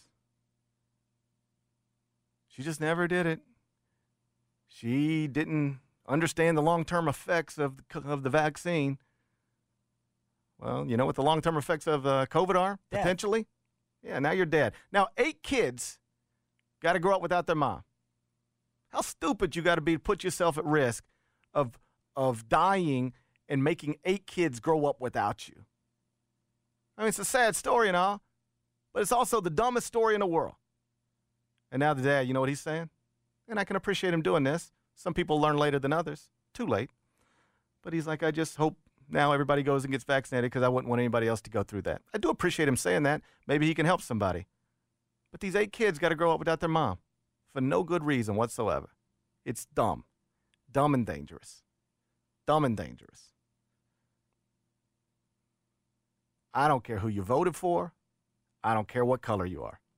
she just never did it. She didn't understand the long-term effects of the vaccine. Well, you know what the long-term effects of COVID are, dead. Potentially? Yeah, now you're dead. Now, 8 kids got to grow up without their mom. How stupid you got to be to put yourself at risk of dying and making 8 kids grow up without you. I mean, it's a sad story and all, but it's also the dumbest story in the world. And now the dad, you know what he's saying? And I can appreciate him doing this. Some people learn later than others. Too late. But he's like, I just hope now everybody goes and gets vaccinated because I wouldn't want anybody else to go through that. I do appreciate him saying that. Maybe he can help somebody. But these 8 kids got to grow up without their mom for no good reason whatsoever. It's dumb. Dumb and dangerous. Dumb and dangerous. I don't care who you voted for. I don't care what color you are.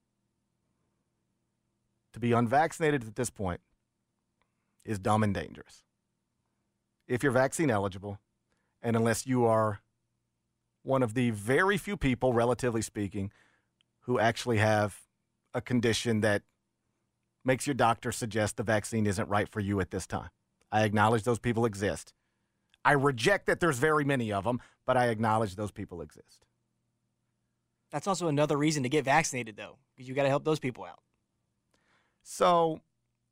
To be unvaccinated at this point is dumb and dangerous. If you're vaccine eligible, and unless you are one of the very few people, relatively speaking, who actually have a condition that makes your doctor suggest the vaccine isn't right for you at this time. I acknowledge those people exist. I reject that there's very many of them, but I acknowledge those people exist. That's also another reason to get vaccinated, though, because you got to help those people out. So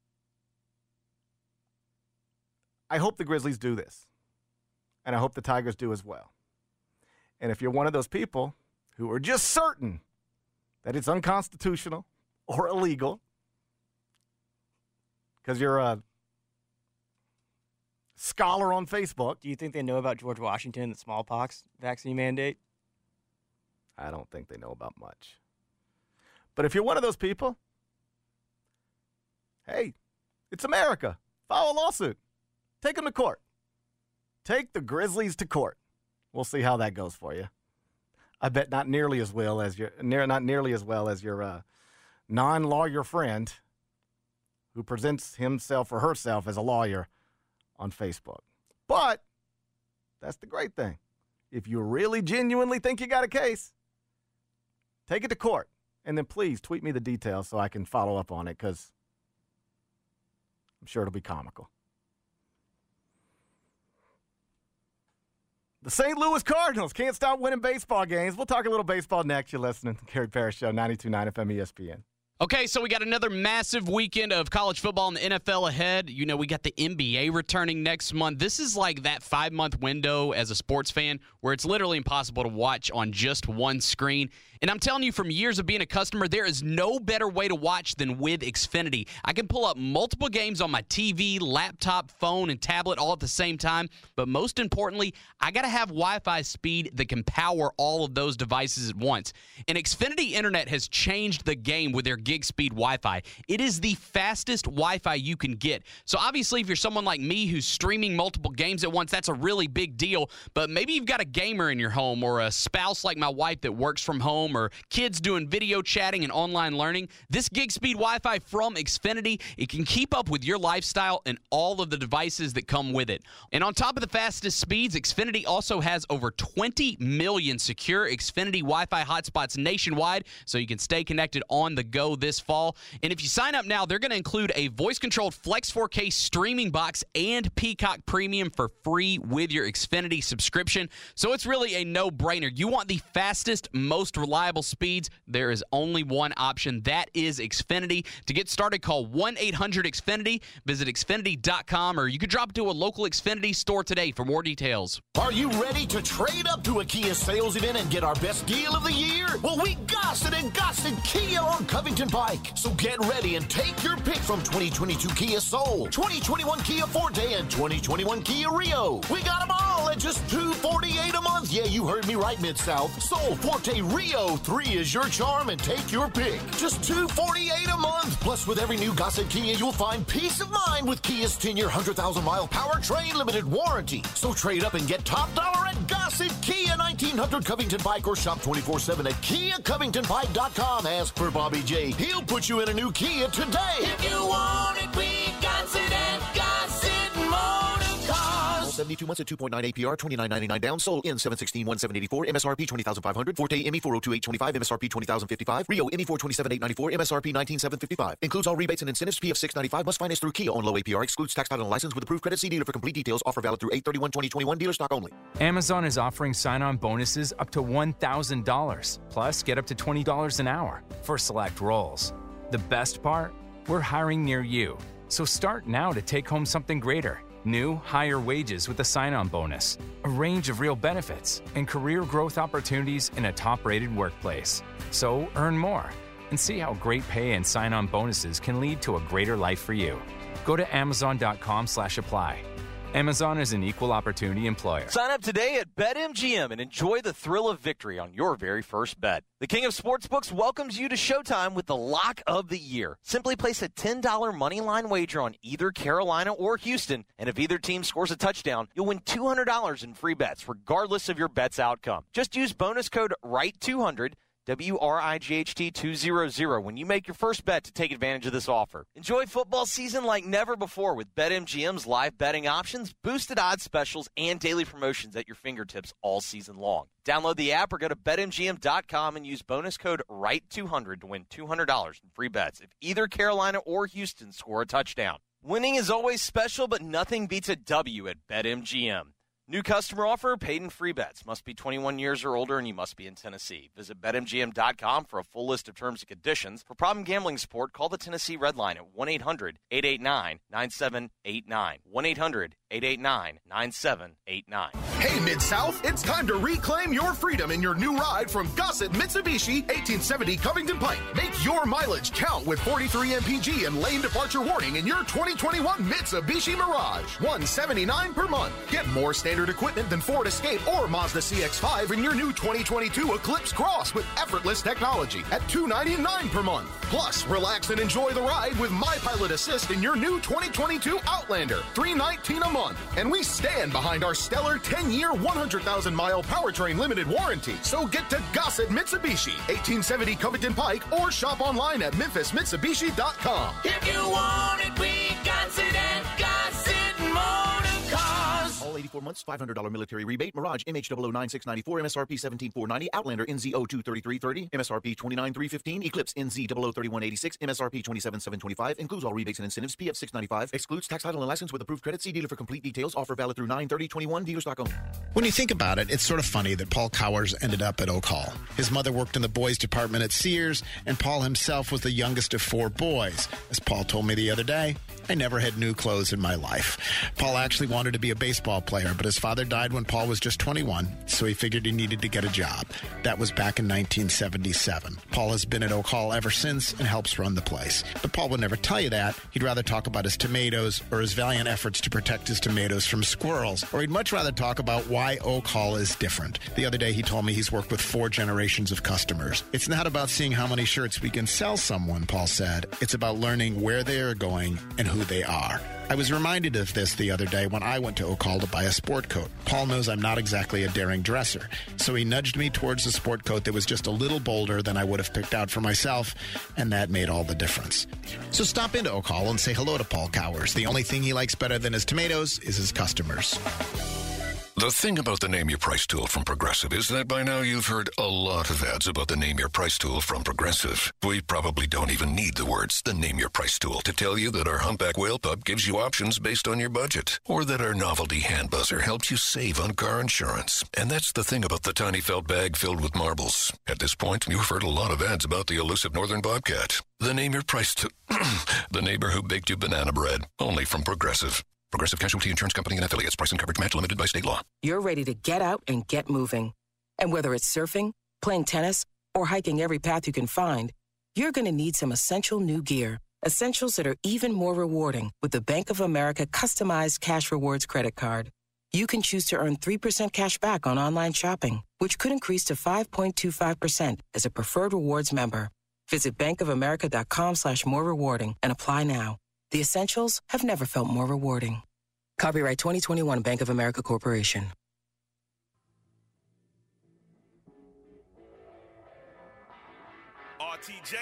I hope the Grizzlies do this, and I hope the Tigers do as well. And if you're one of those people who are just certain that it's unconstitutional or illegal because you're a scholar on Facebook. Do you think they know about George Washington and the smallpox vaccine mandate? I don't think they know about much. But if you're one of those people, hey, it's America. File a lawsuit. Take them to court. Take the Grizzlies to court. We'll see how that goes for you. I bet not nearly as well as your non-lawyer friend who presents himself or herself as a lawyer on Facebook. But that's the great thing. If you really genuinely think you got a case, take it to court. And then please tweet me the details so I can follow up on it because I'm sure it'll be comical. The St. Louis Cardinals can't stop winning baseball games. We'll talk a little baseball next. You're listening to the Gary Parrish Show, 92.9 FM ESPN. Okay, so we got another massive weekend of college football and the NFL ahead. You know, we got the NBA returning next month. This is like that 5-month window as a sports fan where it's literally impossible to watch on just one screen. And I'm telling you, from years of being a customer, there is no better way to watch than with Xfinity. I can pull up multiple games on my TV, laptop, phone, and tablet all at the same time. But most importantly, I got to have Wi-Fi speed that can power all of those devices at once. And Xfinity Internet has changed the game with their gig speed Wi-Fi. It is the fastest Wi-Fi you can get. So obviously, if you're someone like me who's streaming multiple games at once, that's a really big deal. But maybe you've got a gamer in your home or a spouse like my wife that works from home or kids doing video chatting and online learning. This gig speed Wi-Fi from Xfinity, it can keep up with your lifestyle and all of the devices that come with it. And on top of the fastest speeds, Xfinity also has over 20 million secure Xfinity Wi-Fi hotspots nationwide, so you can stay connected on the go this fall. And if you sign up now, they're going to include a voice-controlled Flex 4K streaming box and Peacock Premium for free with your Xfinity subscription. So it's really a no-brainer. You want the fastest, most reliable speeds, there is only one option. That is Xfinity. To get started, call 1-800-XFINITY. Visit Xfinity.com, or you can drop to a local Xfinity store today for more details. Are you ready to trade up to a Kia sales event and get our best deal of the year? Well, we gossip and gossip Kia on Covington Pike. So get ready and take your pick from 2022 Kia Soul, 2021 Kia Forte, and 2021 Kia Rio. We got them all at just $248 a month. Yeah, you heard me right, Mid-South. Soul, Forte, Rio, 3 is your charm, and take your pick. Just $248 a month. Plus, with every new Gossett Kia, you'll find peace of mind with Kia's 10-year, 100,000-mile powertrain limited warranty. So trade up and get top dollar at Gossett Kia, 1900 Covington Pike, or shop 24/7 at KiaCovingtonPike.com. Ask for Bobby J. He'll put you in a new Kia today. If you want it, we got it at Gossett Motor Cars. 72 months at 2.9 APR, $29.99 down. Sold in 716,174. MSRP $20,500. Forte ME 402,825. MSRP $20,055. Rio ME 427,894. MSRP $19,755. Includes all rebates and incentives. PF $695. Must finance through Kia on low APR. Excludes tax title and license with approved credit. See dealer for complete details. Offer valid through 8/31/2021. Dealer stock only. Amazon is offering sign-on bonuses up to $1,000. Plus, get up to $20 an hour for select roles. The best part? We're hiring near you. So start now to take home something greater. New, higher wages with a sign-on bonus, a range of real benefits, and career growth opportunities in a top-rated workplace. So earn more and see how great pay and sign-on bonuses can lead to a greater life for you. Go to Amazon.com/apply. Amazon is an equal opportunity employer. Sign up today at BetMGM and enjoy the thrill of victory on your very first bet. The King of Sportsbooks welcomes you to Showtime with the Lock of the Year. Simply place a $10 moneyline wager on either Carolina or Houston, and if either team scores a touchdown, you'll win $200 in free bets, regardless of your bet's outcome. Just use bonus code WRIGHT200, WRIGHT200, when you make your first bet to take advantage of this offer. Enjoy football season like never before with BetMGM's live betting options, boosted odds specials, and daily promotions at your fingertips all season long. Download the app or go to BetMGM.com and use bonus code WRIGHT200 to win $200 in free bets if either Carolina or Houston score a touchdown. Winning is always special, but nothing beats a W at BetMGM. New customer offer, paid in free bets. Must be 21 years or older and you must be in Tennessee. Visit BetMGM.com for a full list of terms and conditions. For problem gambling support, call the Tennessee Red Line at 1-800-889-9789. 1-800-889-9789. Hey, Mid-South, it's time to reclaim your freedom in your new ride from Gossett Mitsubishi, 1870 Covington Pike. Make your mileage count with 43 MPG and lane departure warning in your 2021 Mitsubishi Mirage. $179 per month. Get more standard equipment than Ford Escape or Mazda CX-5 in your new 2022 Eclipse Cross with effortless technology at $299 per month. Plus, relax and enjoy the ride with My Pilot Assist in your new 2022 Outlander, $319 a month. And we stand behind our stellar 10-year, 100,000-mile powertrain limited warranty. So get to Gossett Mitsubishi, 1870 Covington Pike, or shop online at MemphisMitsubishi.com. If you want it, we got it at Gossett Motor Cars. All 84 months, $500 military rebate. Mirage MH009-694, MSRP $17,490. Outlander NZ023330, MSRP $29,315. Eclipse NZ003186, MSRP $27,725. Includes all rebates and incentives. PF $695. Excludes tax title and license with approved credit. See dealer for complete details. Offer valid through 9/30/21. Dealer stock only. When you think about it, it's sort of funny that Paul Cowers ended up at Oak Hall. His mother worked in the boys department at Sears, and Paul himself was the youngest of 4 boys. As Paul told me the other day, I never had new clothes in my life. Paul actually wanted to be a baseball player, but his father died when Paul was just 21, so he figured he needed to get a job. That was back in 1977. Paul has been at Oak Hall ever since and helps run the place. But Paul would never tell you that. He'd rather talk about his tomatoes or his valiant efforts to protect his tomatoes from squirrels, or he'd much rather talk about why Oak Hall is different. The other day he told me he's worked with 4 generations of customers. It's not about seeing how many shirts we can sell someone, Paul said. It's about learning where they are going and who they are. I was reminded of this the other day when I went to Oak Hall to buy a sport coat. Paul knows I'm not exactly a daring dresser, so he nudged me towards a sport coat that was just a little bolder than I would have picked out for myself, and that made all the difference. So stop into Oak Hall and say hello to Paul Cowers. The only thing he likes better than his tomatoes is his customers. The thing about the Name Your Price tool from Progressive is that by now you've heard a lot of ads about the Name Your Price tool from Progressive. We probably don't even need the words, the Name Your Price tool, to tell you that our humpback whale pup gives you options based on your budget, or that our novelty hand buzzer helps you save on car insurance. And that's the thing about the tiny felt bag filled with marbles. At this point, you've heard a lot of ads about the elusive northern bobcat. The Name Your Price tool, the neighbor who baked you banana bread, only from Progressive. Progressive Casualty Insurance Company and affiliates. Price and coverage match limited by state law. You're ready to get out and get moving. And whether it's surfing, playing tennis, or hiking every path you can find, you're going to need some essential new gear. Essentials that are even more rewarding with the Bank of America customized cash rewards credit card. You can choose to earn 3% cash back on online shopping, which could increase to 5.25% as a preferred rewards member. Visit bankofamerica.com/more rewarding and apply now. The essentials have never felt more rewarding. Copyright 2021 Bank of America Corporation. RTJ.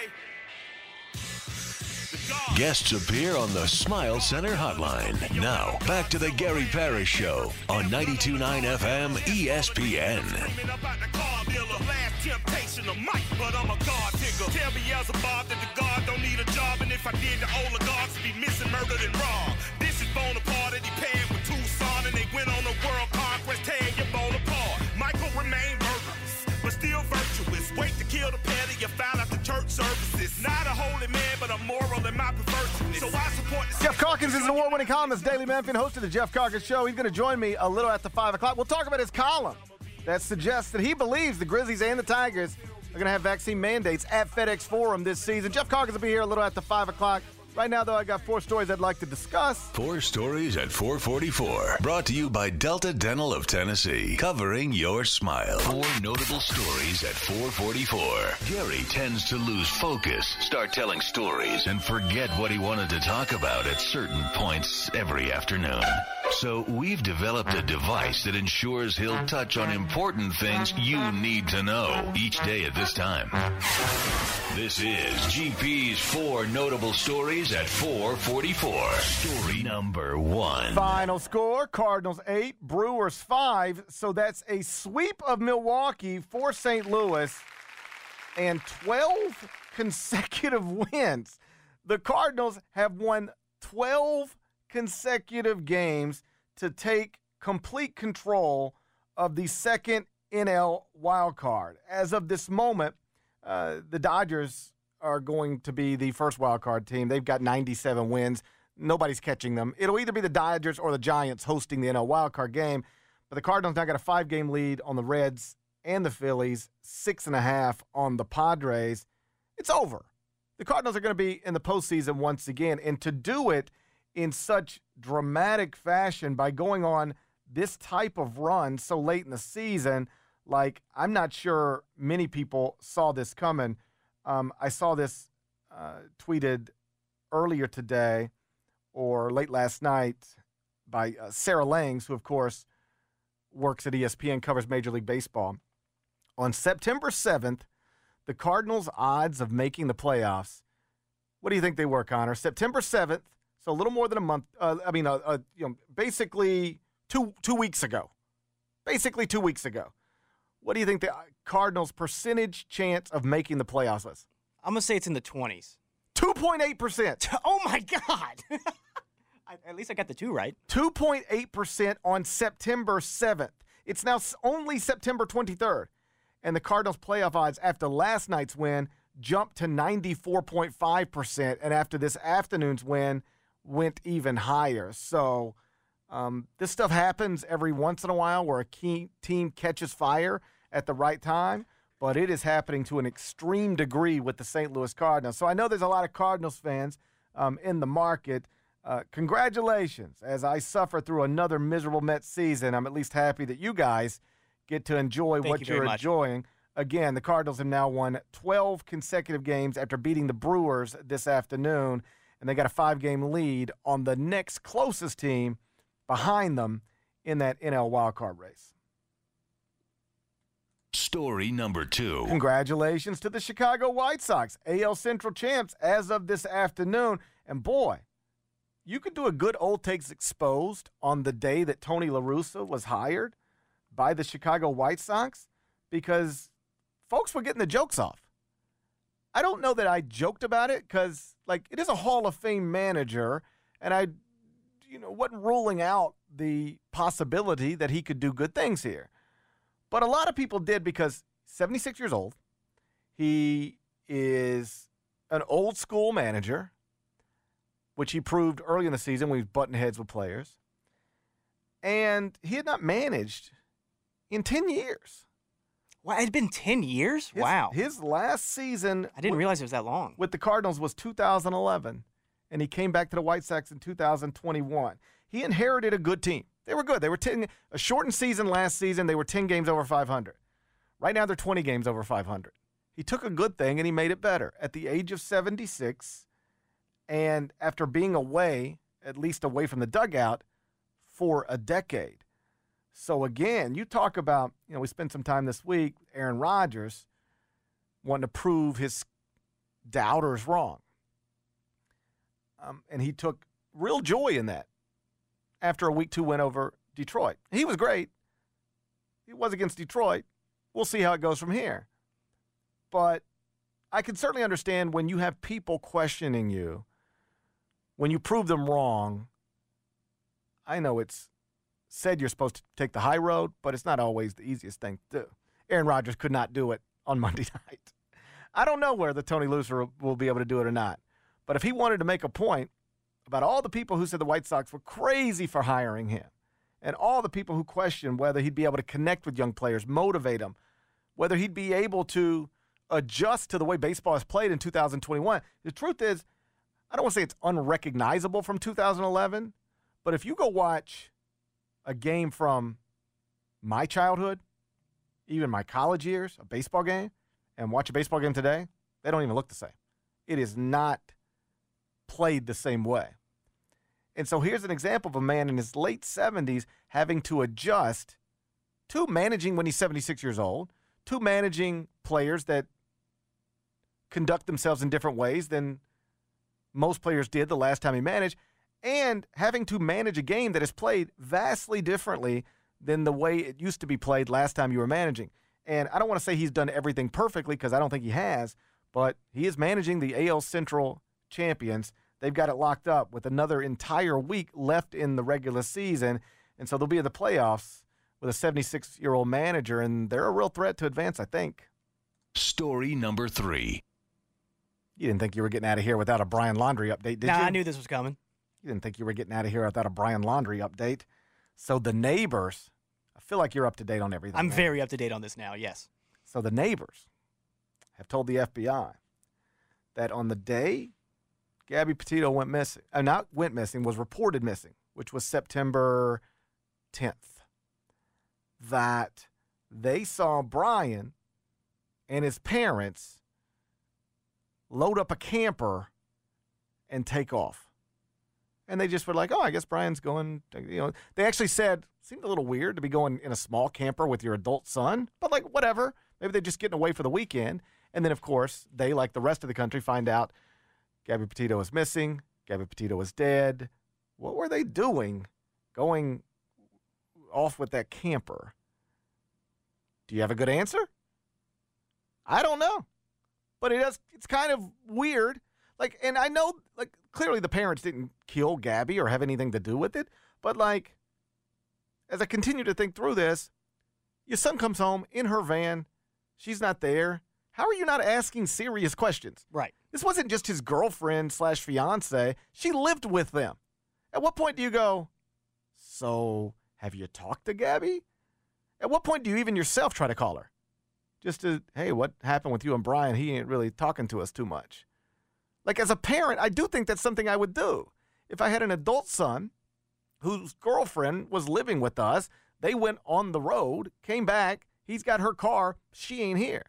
Guests appear on the Smile Center hotline. Now, back to the Gary Parrish Show on 92.9 FM ESPN. Temptation of Mike, but I'm a God digger. Tell me as a Bob that the God don't need a job, and if I did, the oligarchs be missing, murdered, and robbed. This is Bonaparte, and he paired with Tucson, and they went on a world conquest, tear your Bonaparte. Michael remained murderous, but still virtuous. Wait to kill the petty, you found out the church services. Not a holy man, but a moral in my perverseness. So I support the Jeff Calkins is an award-winning columnist, Daily Memphian, host of the Jeff Calkins Show. He's going to join me a little after 5 o'clock. We'll talk about his column that suggests that he believes the Grizzlies and the Tigers are going to have vaccine mandates at FedEx Forum this season. Jeff Calkins will be here a little after 5 o'clock. Right now, though, I got 4 stories I'd like to discuss. 4 stories at 4:44. Brought to you by Delta Dental of Tennessee. Covering your smile. 4 notable stories at 4:44. Gary tends to lose focus, start telling stories, and forget what he wanted to talk about at certain points every afternoon. So we've developed a device that ensures he'll touch on important things you need to know each day at this time. This is GP's 4 notable stories at 4:44. Story number 1. Final score, Cardinals 8, Brewers 5. So that's a sweep of Milwaukee for St. Louis and 12 consecutive wins. The Cardinals have won 12 consecutive games to take complete control of the second NL wild card. As of this moment, the Dodgers are going to be the first wild card team. They've got 97 wins. Nobody's catching them. It'll either be the Dodgers or the Giants hosting the NL wild card game. But the Cardinals now got a 5-game lead on the Reds and the Phillies, 6.5 on the Padres. It's over. The Cardinals are going to be in the postseason once again. And to do it in such dramatic fashion by going on this type of run so late in the season, like, I'm not sure many people saw this coming. I saw this tweeted earlier today or late last night by Sarah Langs, who, of course, works at ESPN, covers Major League Baseball. On September 7th, the Cardinals' odds of making the playoffs, what do you think they were, Connor? September 7th, so a little more than a month. Basically 2 weeks ago. Basically 2 weeks ago. What do you think the Cardinals' percentage chance of making the playoffs is? I'm going to say it's in the 20s. 2.8%. Oh, my God. At least I got the 2 right. 2.8% on September 7th. It's now only September 23rd. And the Cardinals' playoff odds after last night's win jumped to 94.5%. And after this afternoon's win, went even higher. So This stuff happens every once in a while where a key team catches fire at the right time, but it is happening to an extreme degree with the St. Louis Cardinals. So I know there's a lot of Cardinals fans in the market. Congratulations. As I suffer through another miserable Mets season, I'm at least happy that you guys get to enjoy what you're enjoying. Again, the Cardinals have now won 12 consecutive games after beating the Brewers this afternoon, and they got a 5-game lead on the next closest team behind them in that NL wildcard race. Story number 2. Congratulations to the Chicago White Sox, AL Central champs as of this afternoon. And boy, you could do a good old takes exposed on the day that Tony La Russa was hired by the Chicago White Sox, because folks were getting the jokes off. I don't know that I joked about it because, it is a Hall of Fame manager, and I wasn't ruling out the possibility that he could do good things here. But a lot of people did because 76 years old. He is an old school manager, which he proved early in the season when he was butting heads with players. And he had not managed in 10 years. Wow, it had been 10 years? Wow. His last season... I didn't realize it was that long. ...with the Cardinals was 2011, and he came back to the White Sox in 2021. He inherited a good team. They were good. They were a shortened season last season. They were 10 games over 500. Right now, they're 20 games over 500. He took a good thing, and he made it better. At the age of 76, and after being away, at least away from the dugout, for a decade. So, again, you talk about, we spent some time this week, Aaron Rodgers, wanting to prove his doubters wrong. And he took real joy in that after a Week 2 win over Detroit. He was great. He was against Detroit. We'll see how it goes from here. But I can certainly understand when you have people questioning you, when you prove them wrong. I know it's said you're supposed to take the high road, but it's not always the easiest thing to do. Aaron Rodgers could not do it on Monday night. I don't know whether Tony La Russa will be able to do it or not. But if he wanted to make a point about all the people who said the White Sox were crazy for hiring him, and all the people who questioned whether he'd be able to connect with young players, motivate them, whether he'd be able to adjust to the way baseball is played in 2021, the truth is, I don't want to say it's unrecognizable from 2011, but if you go watch a game from my childhood, even my college years, a baseball game, and watch a baseball game today, they don't even look the same. It is not played the same way. And so here's an example of a man in his late 70s having to adjust to managing when he's 76 years old, to managing players that conduct themselves in different ways than most players did the last time he managed, and having to manage a game that is played vastly differently than the way it used to be played last time you were managing. And I don't want to say he's done everything perfectly because I don't think he has, but he is managing the AL Central champions. They've got it locked up with another entire week left in the regular season, and so they'll be in the playoffs with a 76-year-old manager, and they're a real threat to advance, I think. Story number 3. You didn't think you were getting out of here without a Brian Laundrie update, did you? Nah, I knew this was coming. You didn't think you were getting out of here without a Brian Laundrie update. So the neighbors, I feel like you're up to date on everything. I'm very up to date on this now, yes. So the neighbors have told the FBI that on the day Gabby Petito went missing, was reported missing, which was September 10th, that they saw Brian and his parents load up a camper and take off. And they just were like, oh, I guess Brian's going, They actually said, seemed a little weird to be going in a small camper with your adult son, but whatever. Maybe they're just getting away for the weekend. And then, of course, they, like the rest of the country, find out Gabby Petito is missing, Gabby Petito is dead. What were they doing going off with that camper? Do you have a good answer? I don't know. But it's kind of weird. And I know, clearly the parents didn't kill Gabby or have anything to do with it. But, as I continue to think through this, your son comes home in her van. She's not there. How are you not asking serious questions? Right. This wasn't just his girlfriend /fiance. She lived with them. At what point do you go, So have you talked to Gabby? At what point do you even yourself try to call her? Just to, hey, what happened with you and Brian? He ain't really talking to us too much. Like, as a parent, I do think that's something I would do. If I had an adult son whose girlfriend was living with us, they went on the road, came back, he's got her car, she ain't here.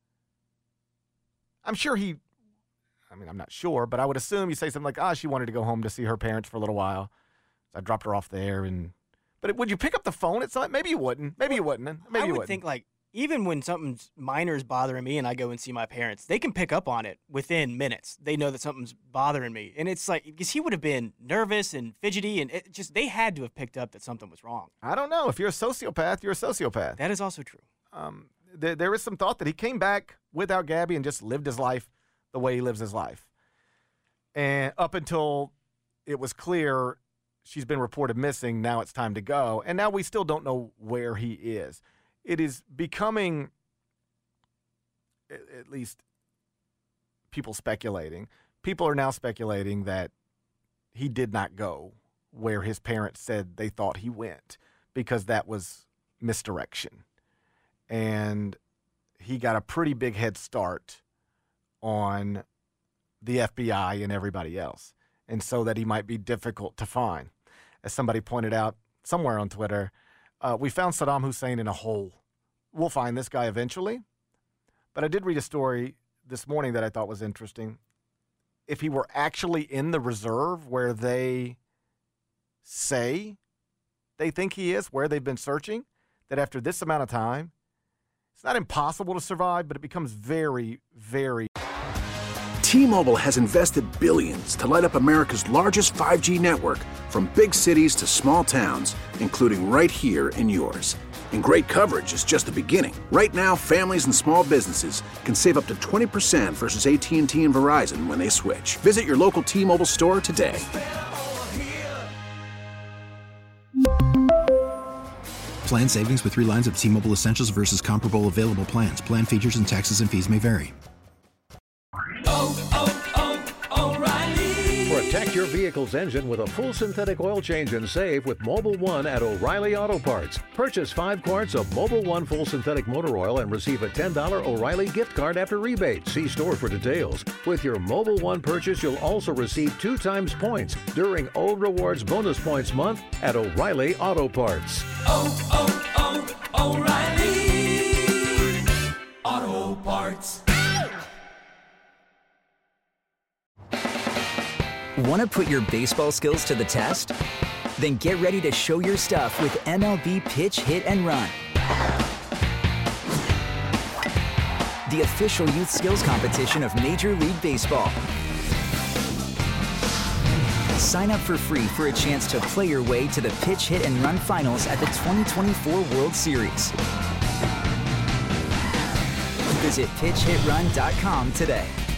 I'm sure I'm not sure, but I would assume you say something like, she wanted to go home to see her parents for a little while. So I dropped her off there. But would you pick up the phone at some? Maybe you wouldn't. Maybe you wouldn't. Maybe you wouldn't. Think, like, even when something's minor is bothering me and I go and see my parents, they can pick up on it within minutes. They know that something's bothering me. And it's like, because he would have been nervous and fidgety, and they had to have picked up that something was wrong. I don't know. If you're a sociopath, you're a sociopath. That is also true. There is some thought that he came back without Gabby and just lived his life the way he lives his life. And up until it was clear she's been reported missing, now it's time to go. And now we still don't know where he is. It is becoming, at least people speculating, people are now speculating that he did not go where his parents said they thought he went, because that was misdirection. And he got a pretty big head start on the FBI and everybody else, and so that he might be difficult to find. As somebody pointed out somewhere on Twitter, we found Saddam Hussein in a hole. We'll find this guy eventually. But I did read a story this morning that I thought was interesting. If he were actually in the reserve where they say they think he is, where they've been searching, that after this amount of time, it's not impossible to survive, but it becomes very, very... T-Mobile has invested billions to light up America's largest 5G network, from big cities to small towns, including right here in yours. And great coverage is just the beginning. Right now, families and small businesses can save up to 20% versus AT&T and Verizon when they switch. Visit your local T-Mobile store today. Plan savings with 3 lines of T-Mobile Essentials versus comparable available plans. Plan features and taxes and fees may vary. Protect your vehicle's engine with a full synthetic oil change and save with Mobil 1 at O'Reilly Auto Parts. Purchase 5 quarts of Mobil 1 full synthetic motor oil and receive a $10 O'Reilly gift card after rebate. See store for details. With your Mobil 1 purchase, you'll also receive 2 times points during O Rewards Bonus Points Month at O'Reilly Auto Parts. O'Reilly Auto Parts. Want to put your baseball skills to the test? Then get ready to show your stuff with MLB Pitch, Hit, and Run. The official youth skills competition of Major League Baseball. Sign up for free for a chance to play your way to the Pitch, Hit, and Run finals at the 2024 World Series. Visit PitchHitRun.com today.